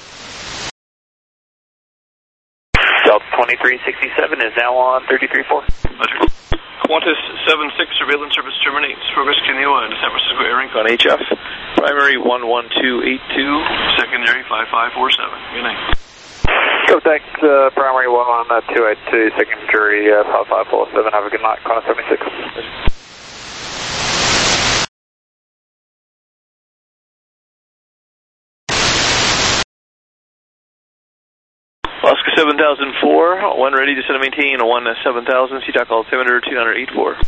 Delta twenty-three sixty-seven is now on thirty-three four. Roger. Qantas seven six, surveillance service terminates. Progress Kaniwa to San Francisco Air Inc on H F. Primary one one two eight two, secondary five five four seven. Good night. Contact uh, primary one one two eight two, secondary uh, five five four seven. Have a good night, Qantas seventy-six. Alaska seven thousand four, one ready to descend and maintain, one seven thousand, C T A C altimeter two nine eight four.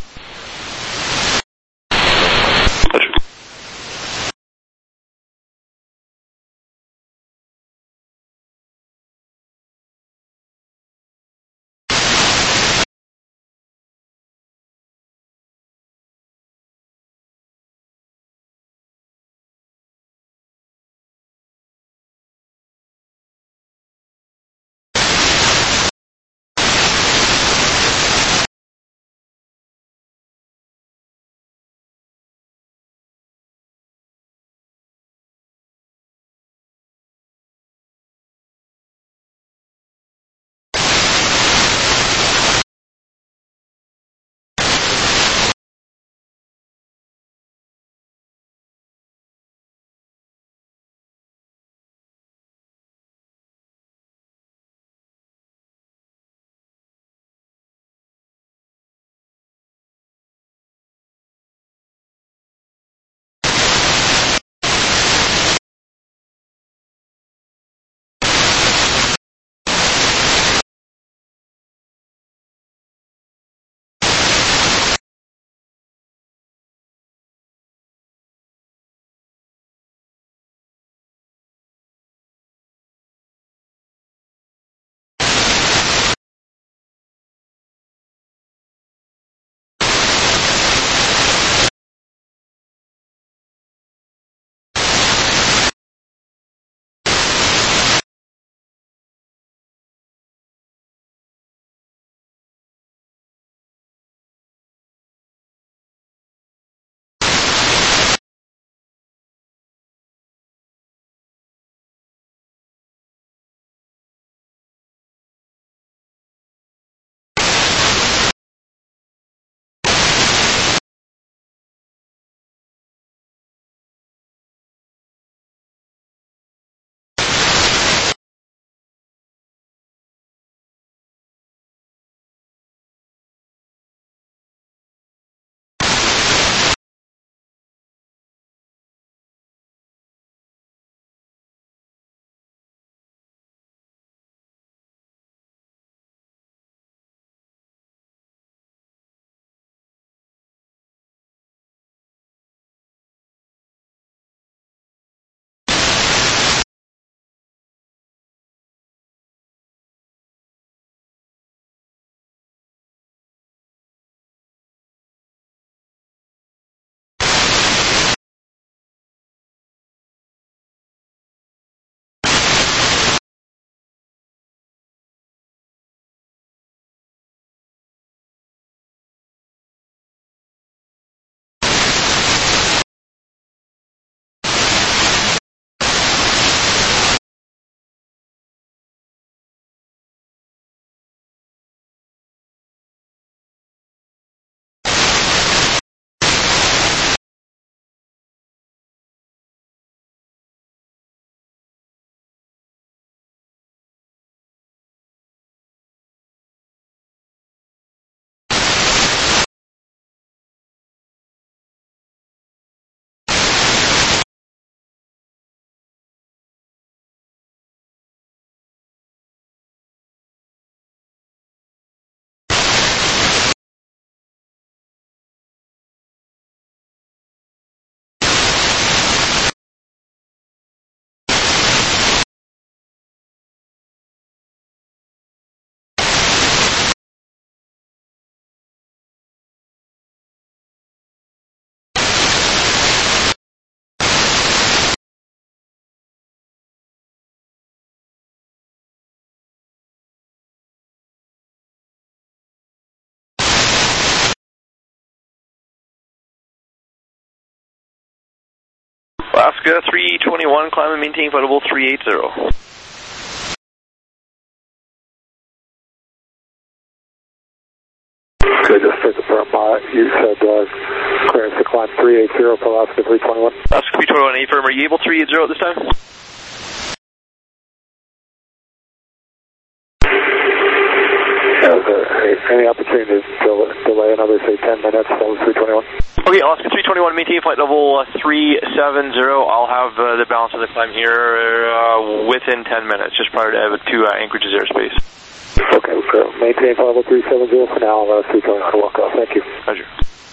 Alaska three twenty-one, climb and maintain flight level three eighty. Good, just to confirm, uh, you said uh, clearance to climb three eighty for Alaska three twenty-one. Alaska three twenty-one, A firm, are you able three eighty at this time? Yeah, is there any, any opportunity to delay another November, say ten minutes, that was three twenty-one. Okay, Alaska three twenty-one, maintain flight level uh, three seven zero. I'll have uh, the balance of the climb here uh, within ten minutes, just prior to, to uh, Anchorage's airspace. Okay, so maintain flight level three seven zero for now, uh, three twenty-one, walk off, thank you. Roger.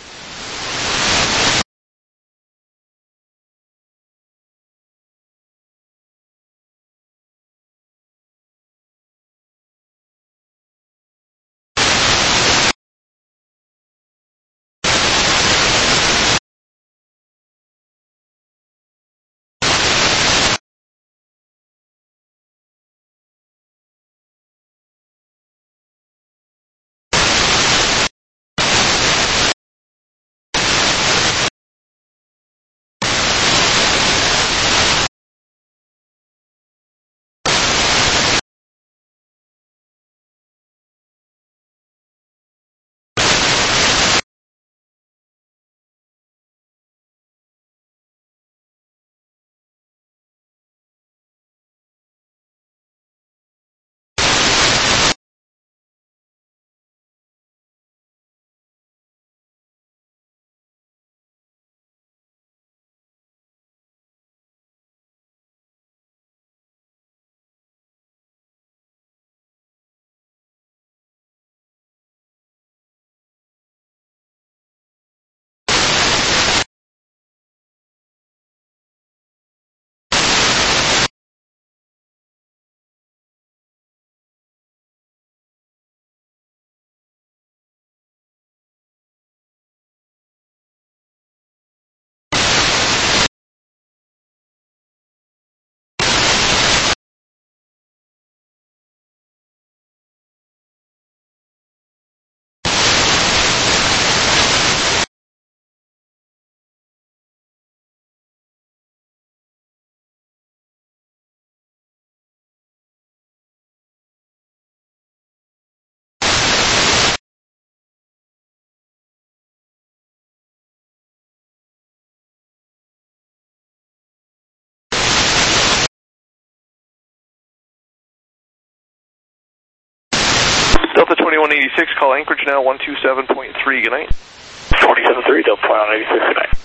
Delta twenty-one eighty-six, call Anchorage now one two seven point three, good night. forty-seven three, Delta twenty-one eighty-six, good night.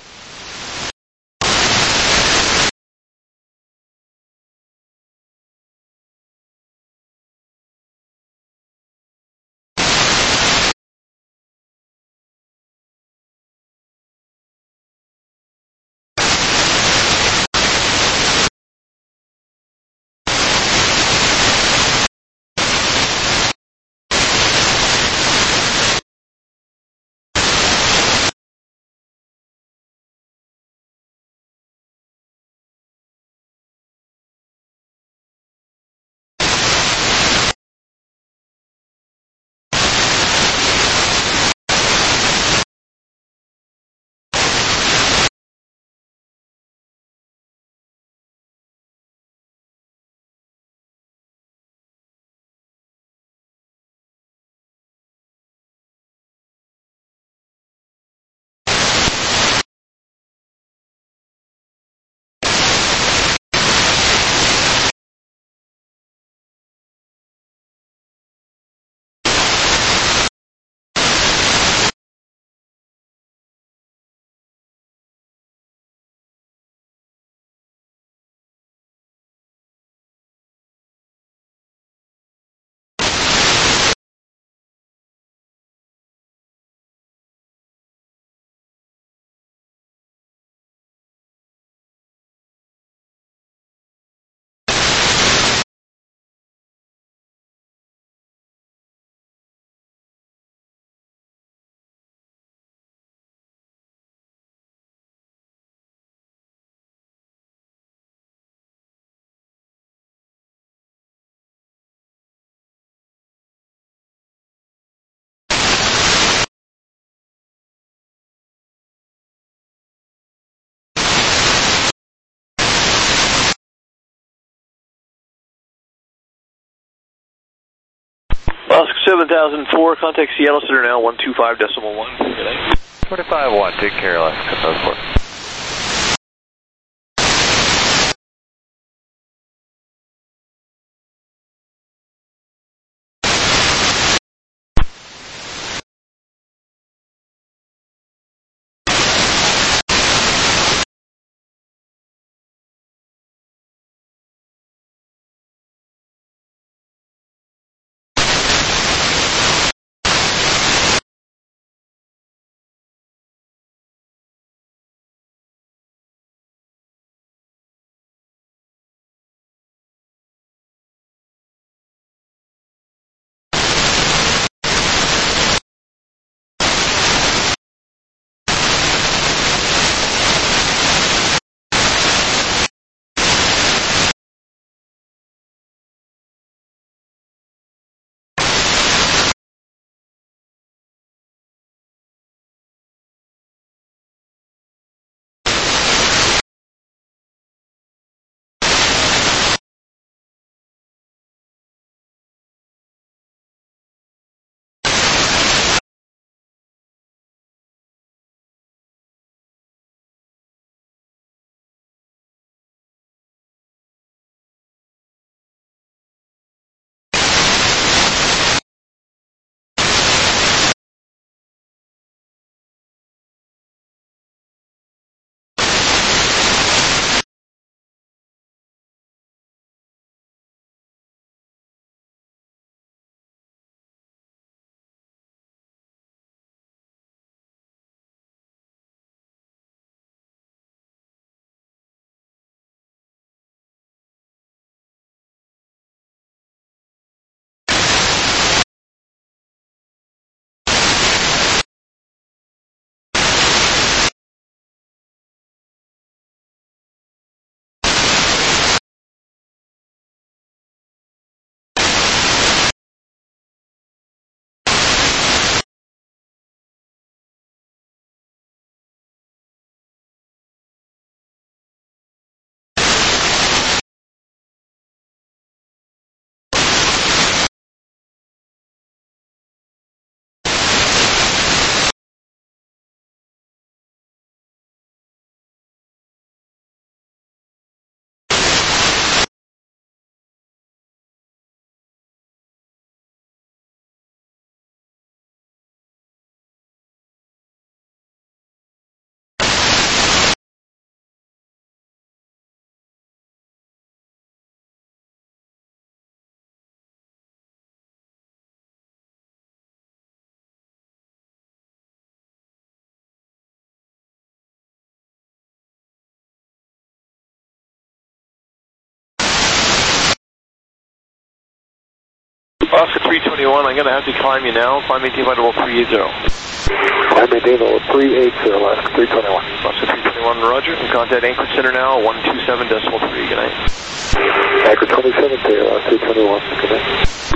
Alaska seven thousand four, contact Seattle Center now one two five decimal one, good night. twenty-five one, take care, Alaska seven four. Oscar three twenty-one, I'm going to have to climb you now. Climb maintain flight level three eighty. Climb maintain level three eighty, Alaska three twenty-one. Oscar three twenty-one, roger. And contact Anchorage Center now, one two seven decimal three. Good night. Anchor twenty-seven, Alaska three twenty-one. Good night.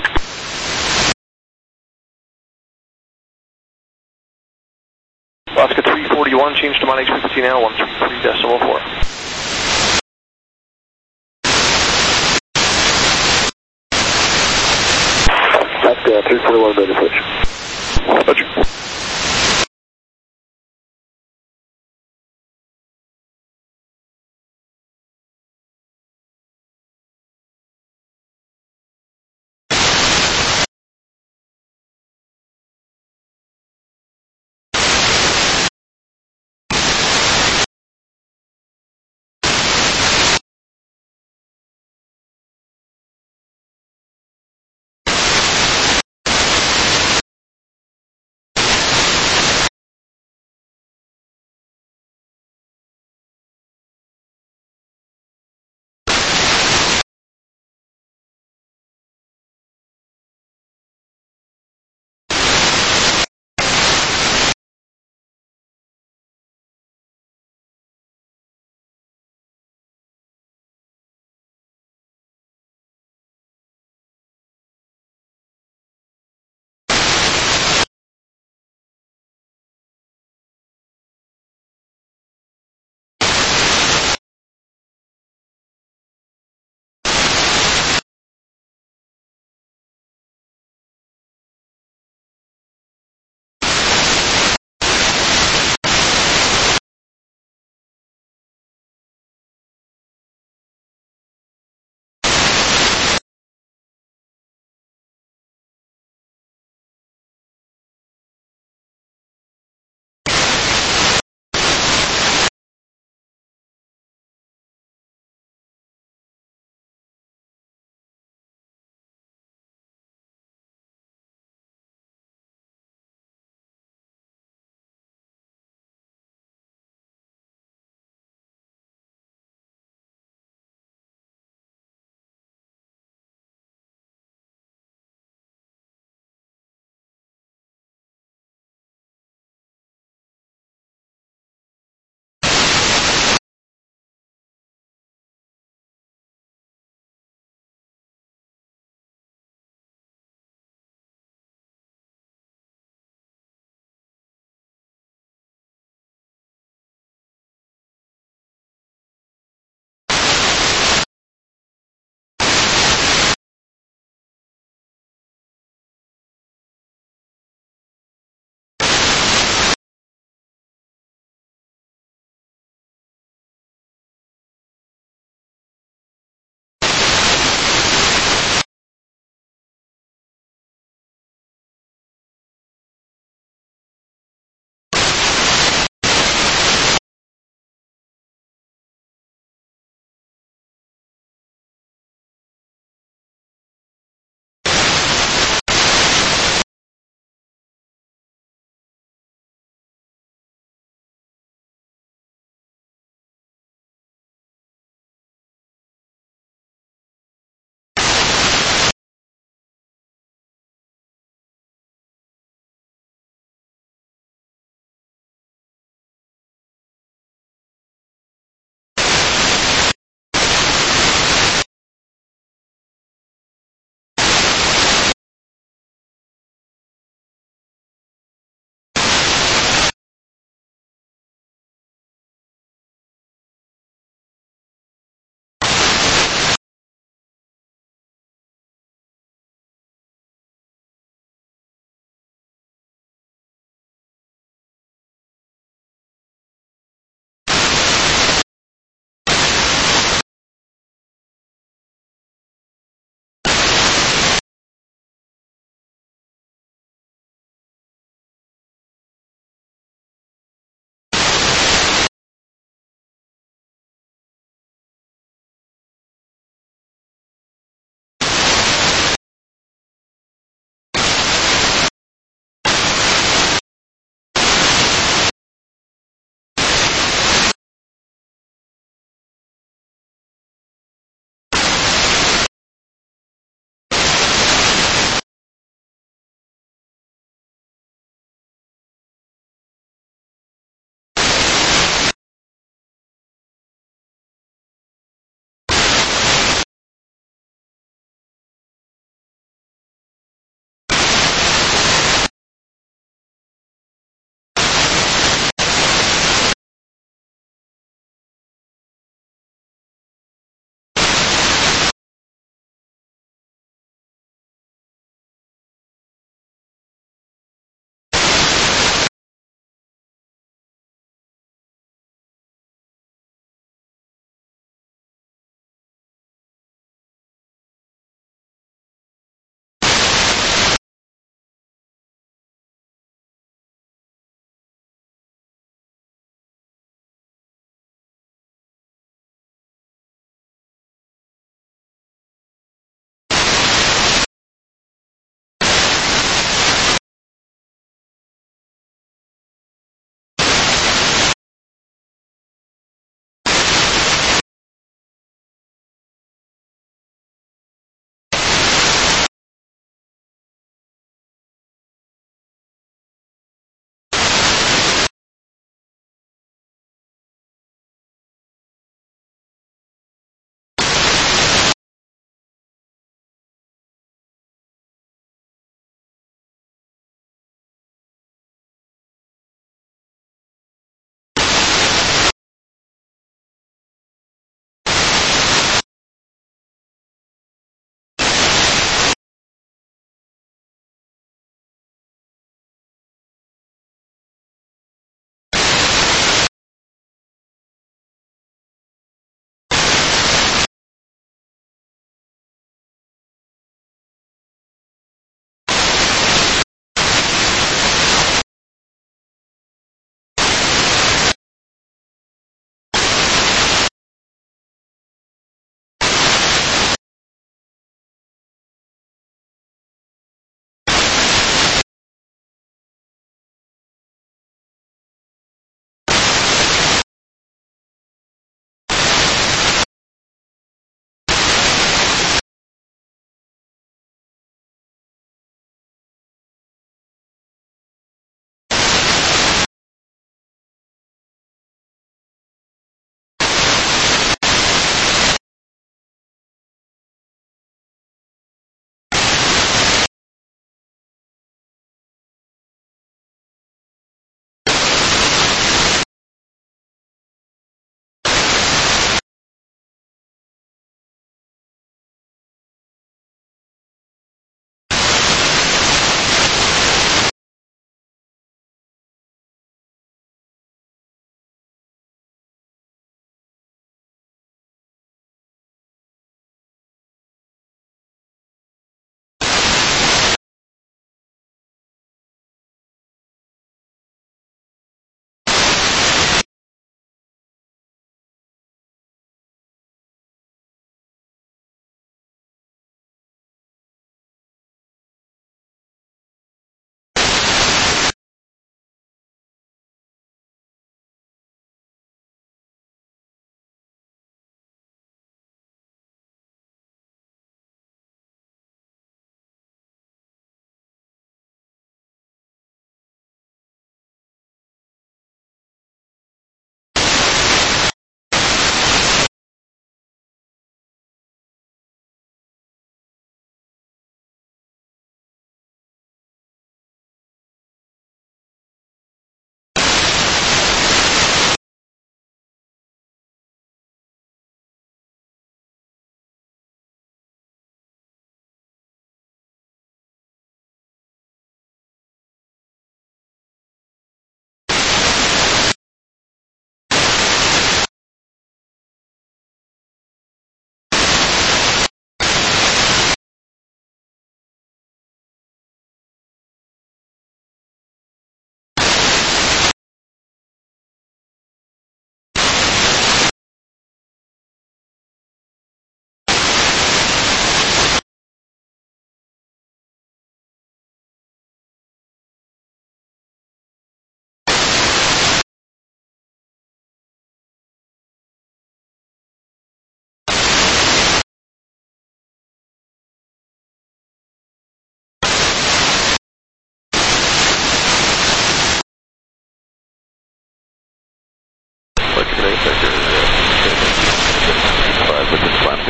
Oscar three forty-one, change to Monix frequency now, one three three decimal four. That's uh, three forty-one, ready to switch. Roger.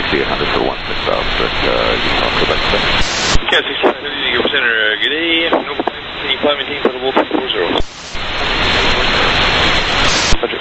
sixty-eight hundred for one six south, but uh, you talk Quebec Center. Cat sixty-nine hundred, you give center, uh, good day. No, can you climb maintain for the three four zero? Roger.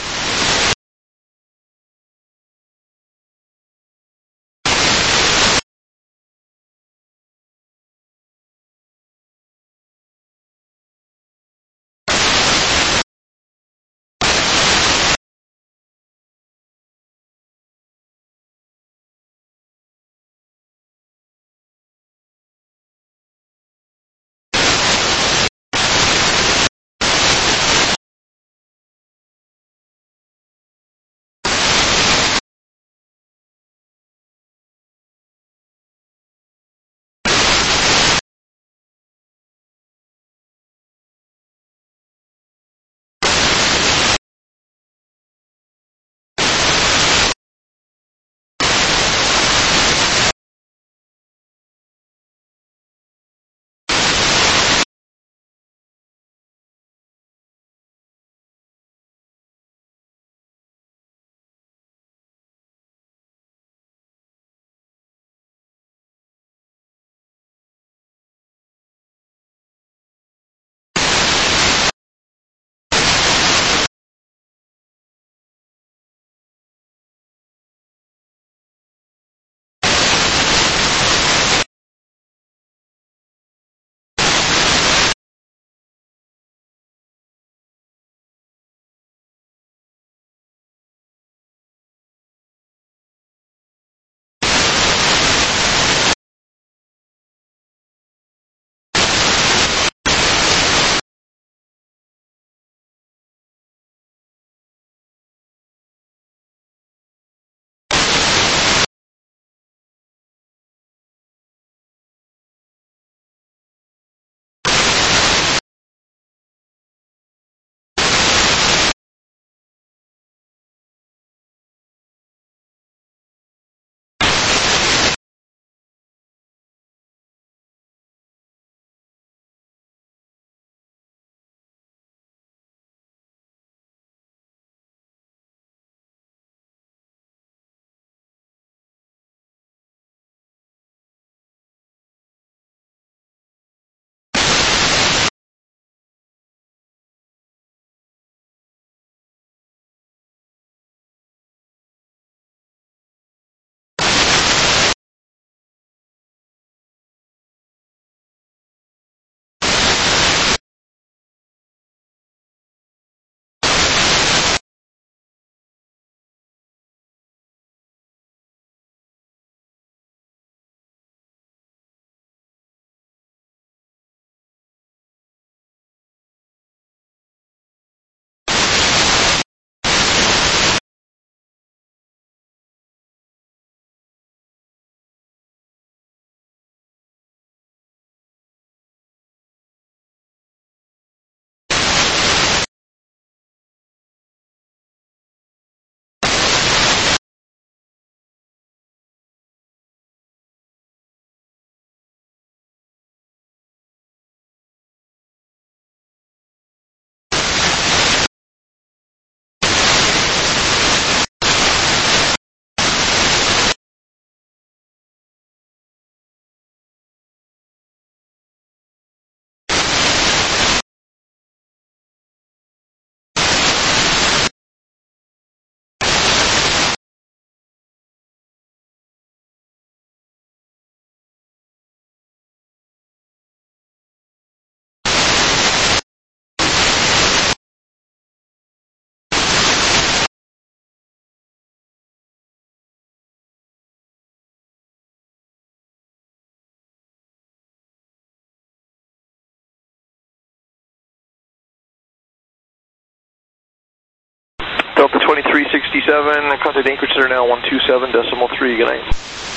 Delta twenty-three sixty-seven, contact Anchorage Center now one two seven decimal three, good night.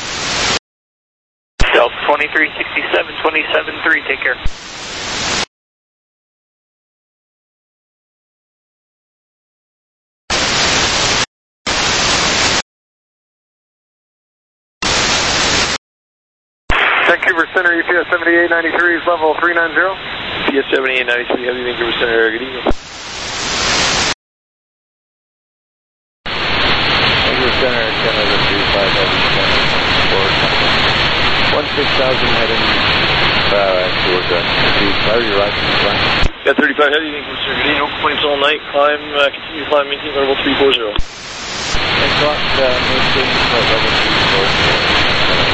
Delta twenty-three sixty-seven, twenty-seven three, take care. Vancouver Center, E P S seventy-eight ninety-three is level three nine zero. E P S seventy-eight ninety-three, Heavy Vancouver Center, good evening. Vancouver Center, Canada three five Heavy. six thousand heading. Uh, towards uh, Fire, you're right from the front. Yeah, thirty-five heavy, Mister Green, no complaints all night. Climb, uh, continue to climb, maintain level three four zero. And got uh, maintain level three four zero.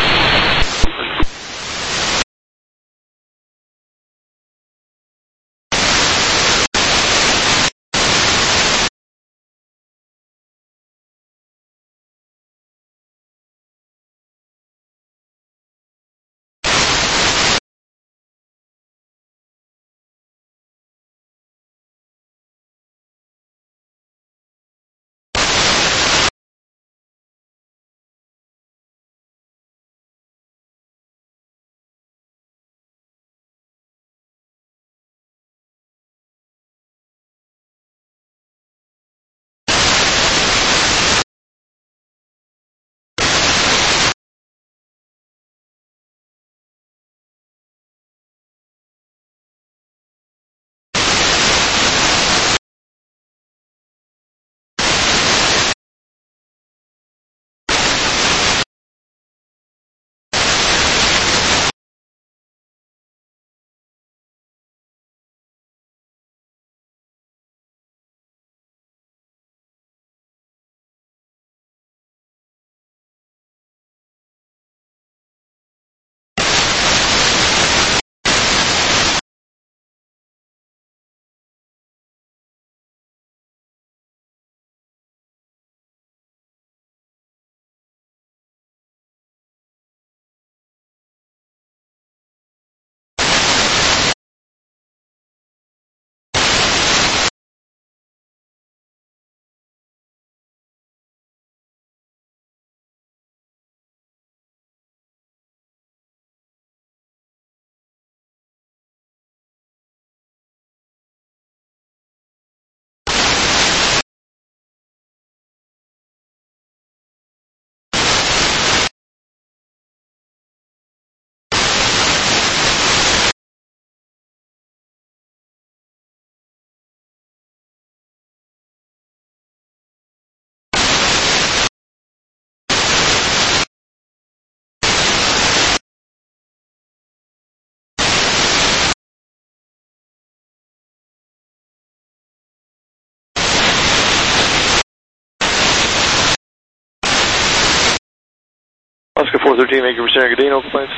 Oscar four thirteen, make your return. Good day, no complaints.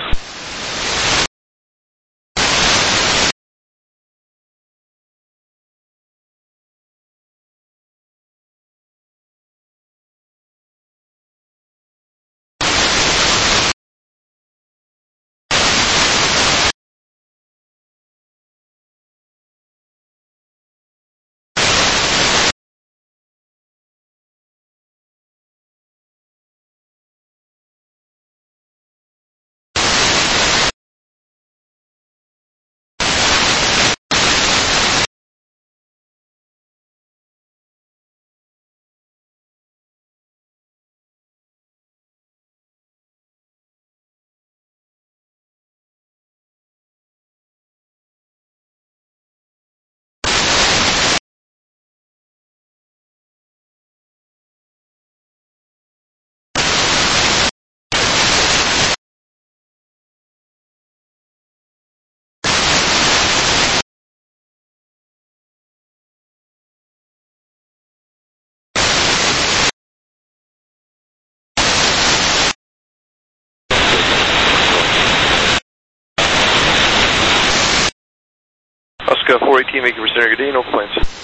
Oscar four eighteen, make your return. Good day, no complaints.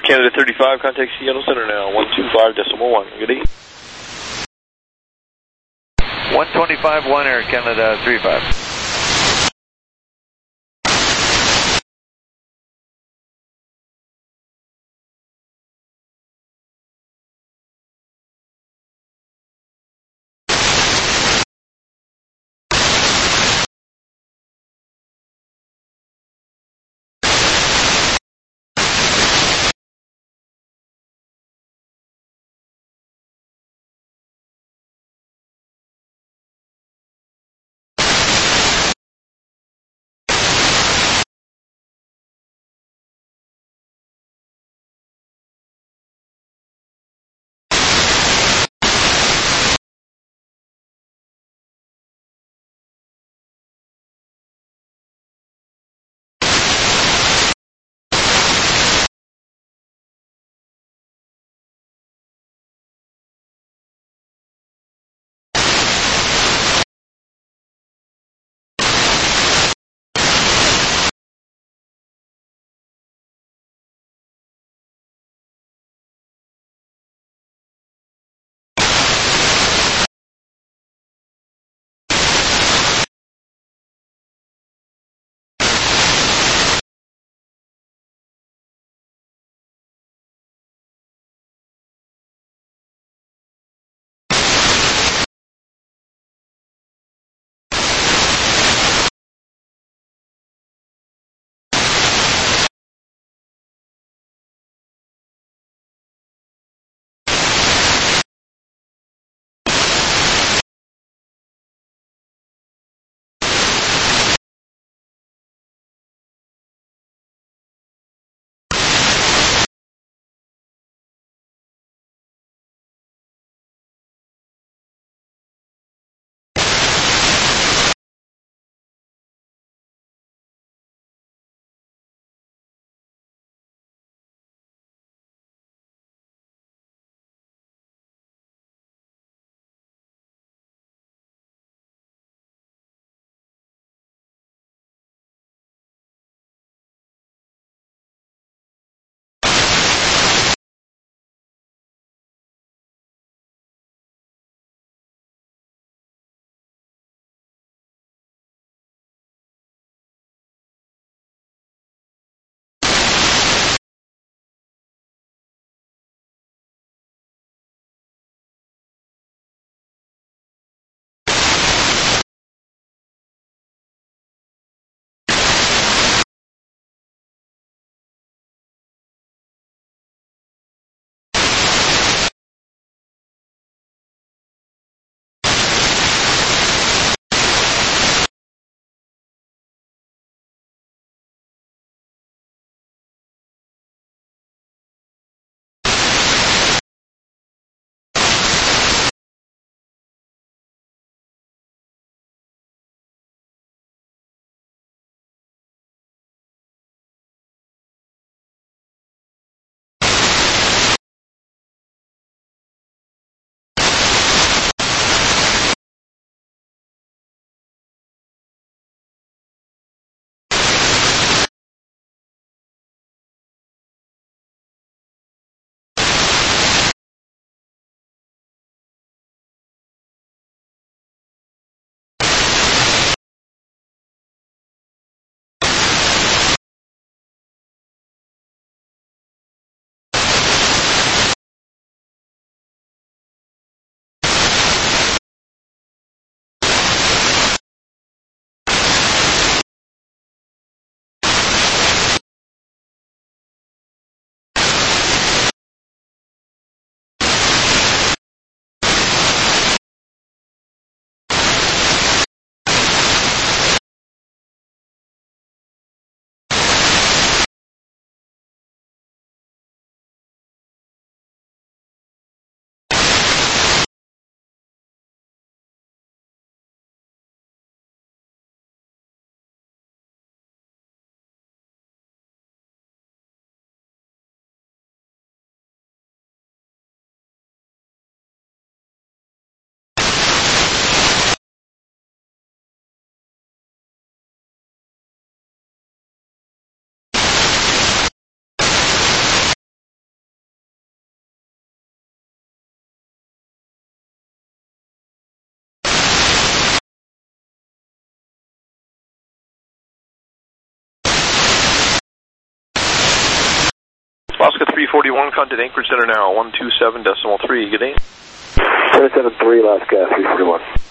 Canada thirty-five, contact Seattle Center now, one two five decimal one. Good evening. one twenty-five, one Air Canada three five. Alaska three forty-one, contact Anchorage Center now, one two seven decimal three. Good day. seven seven three, Alaska three forty-one.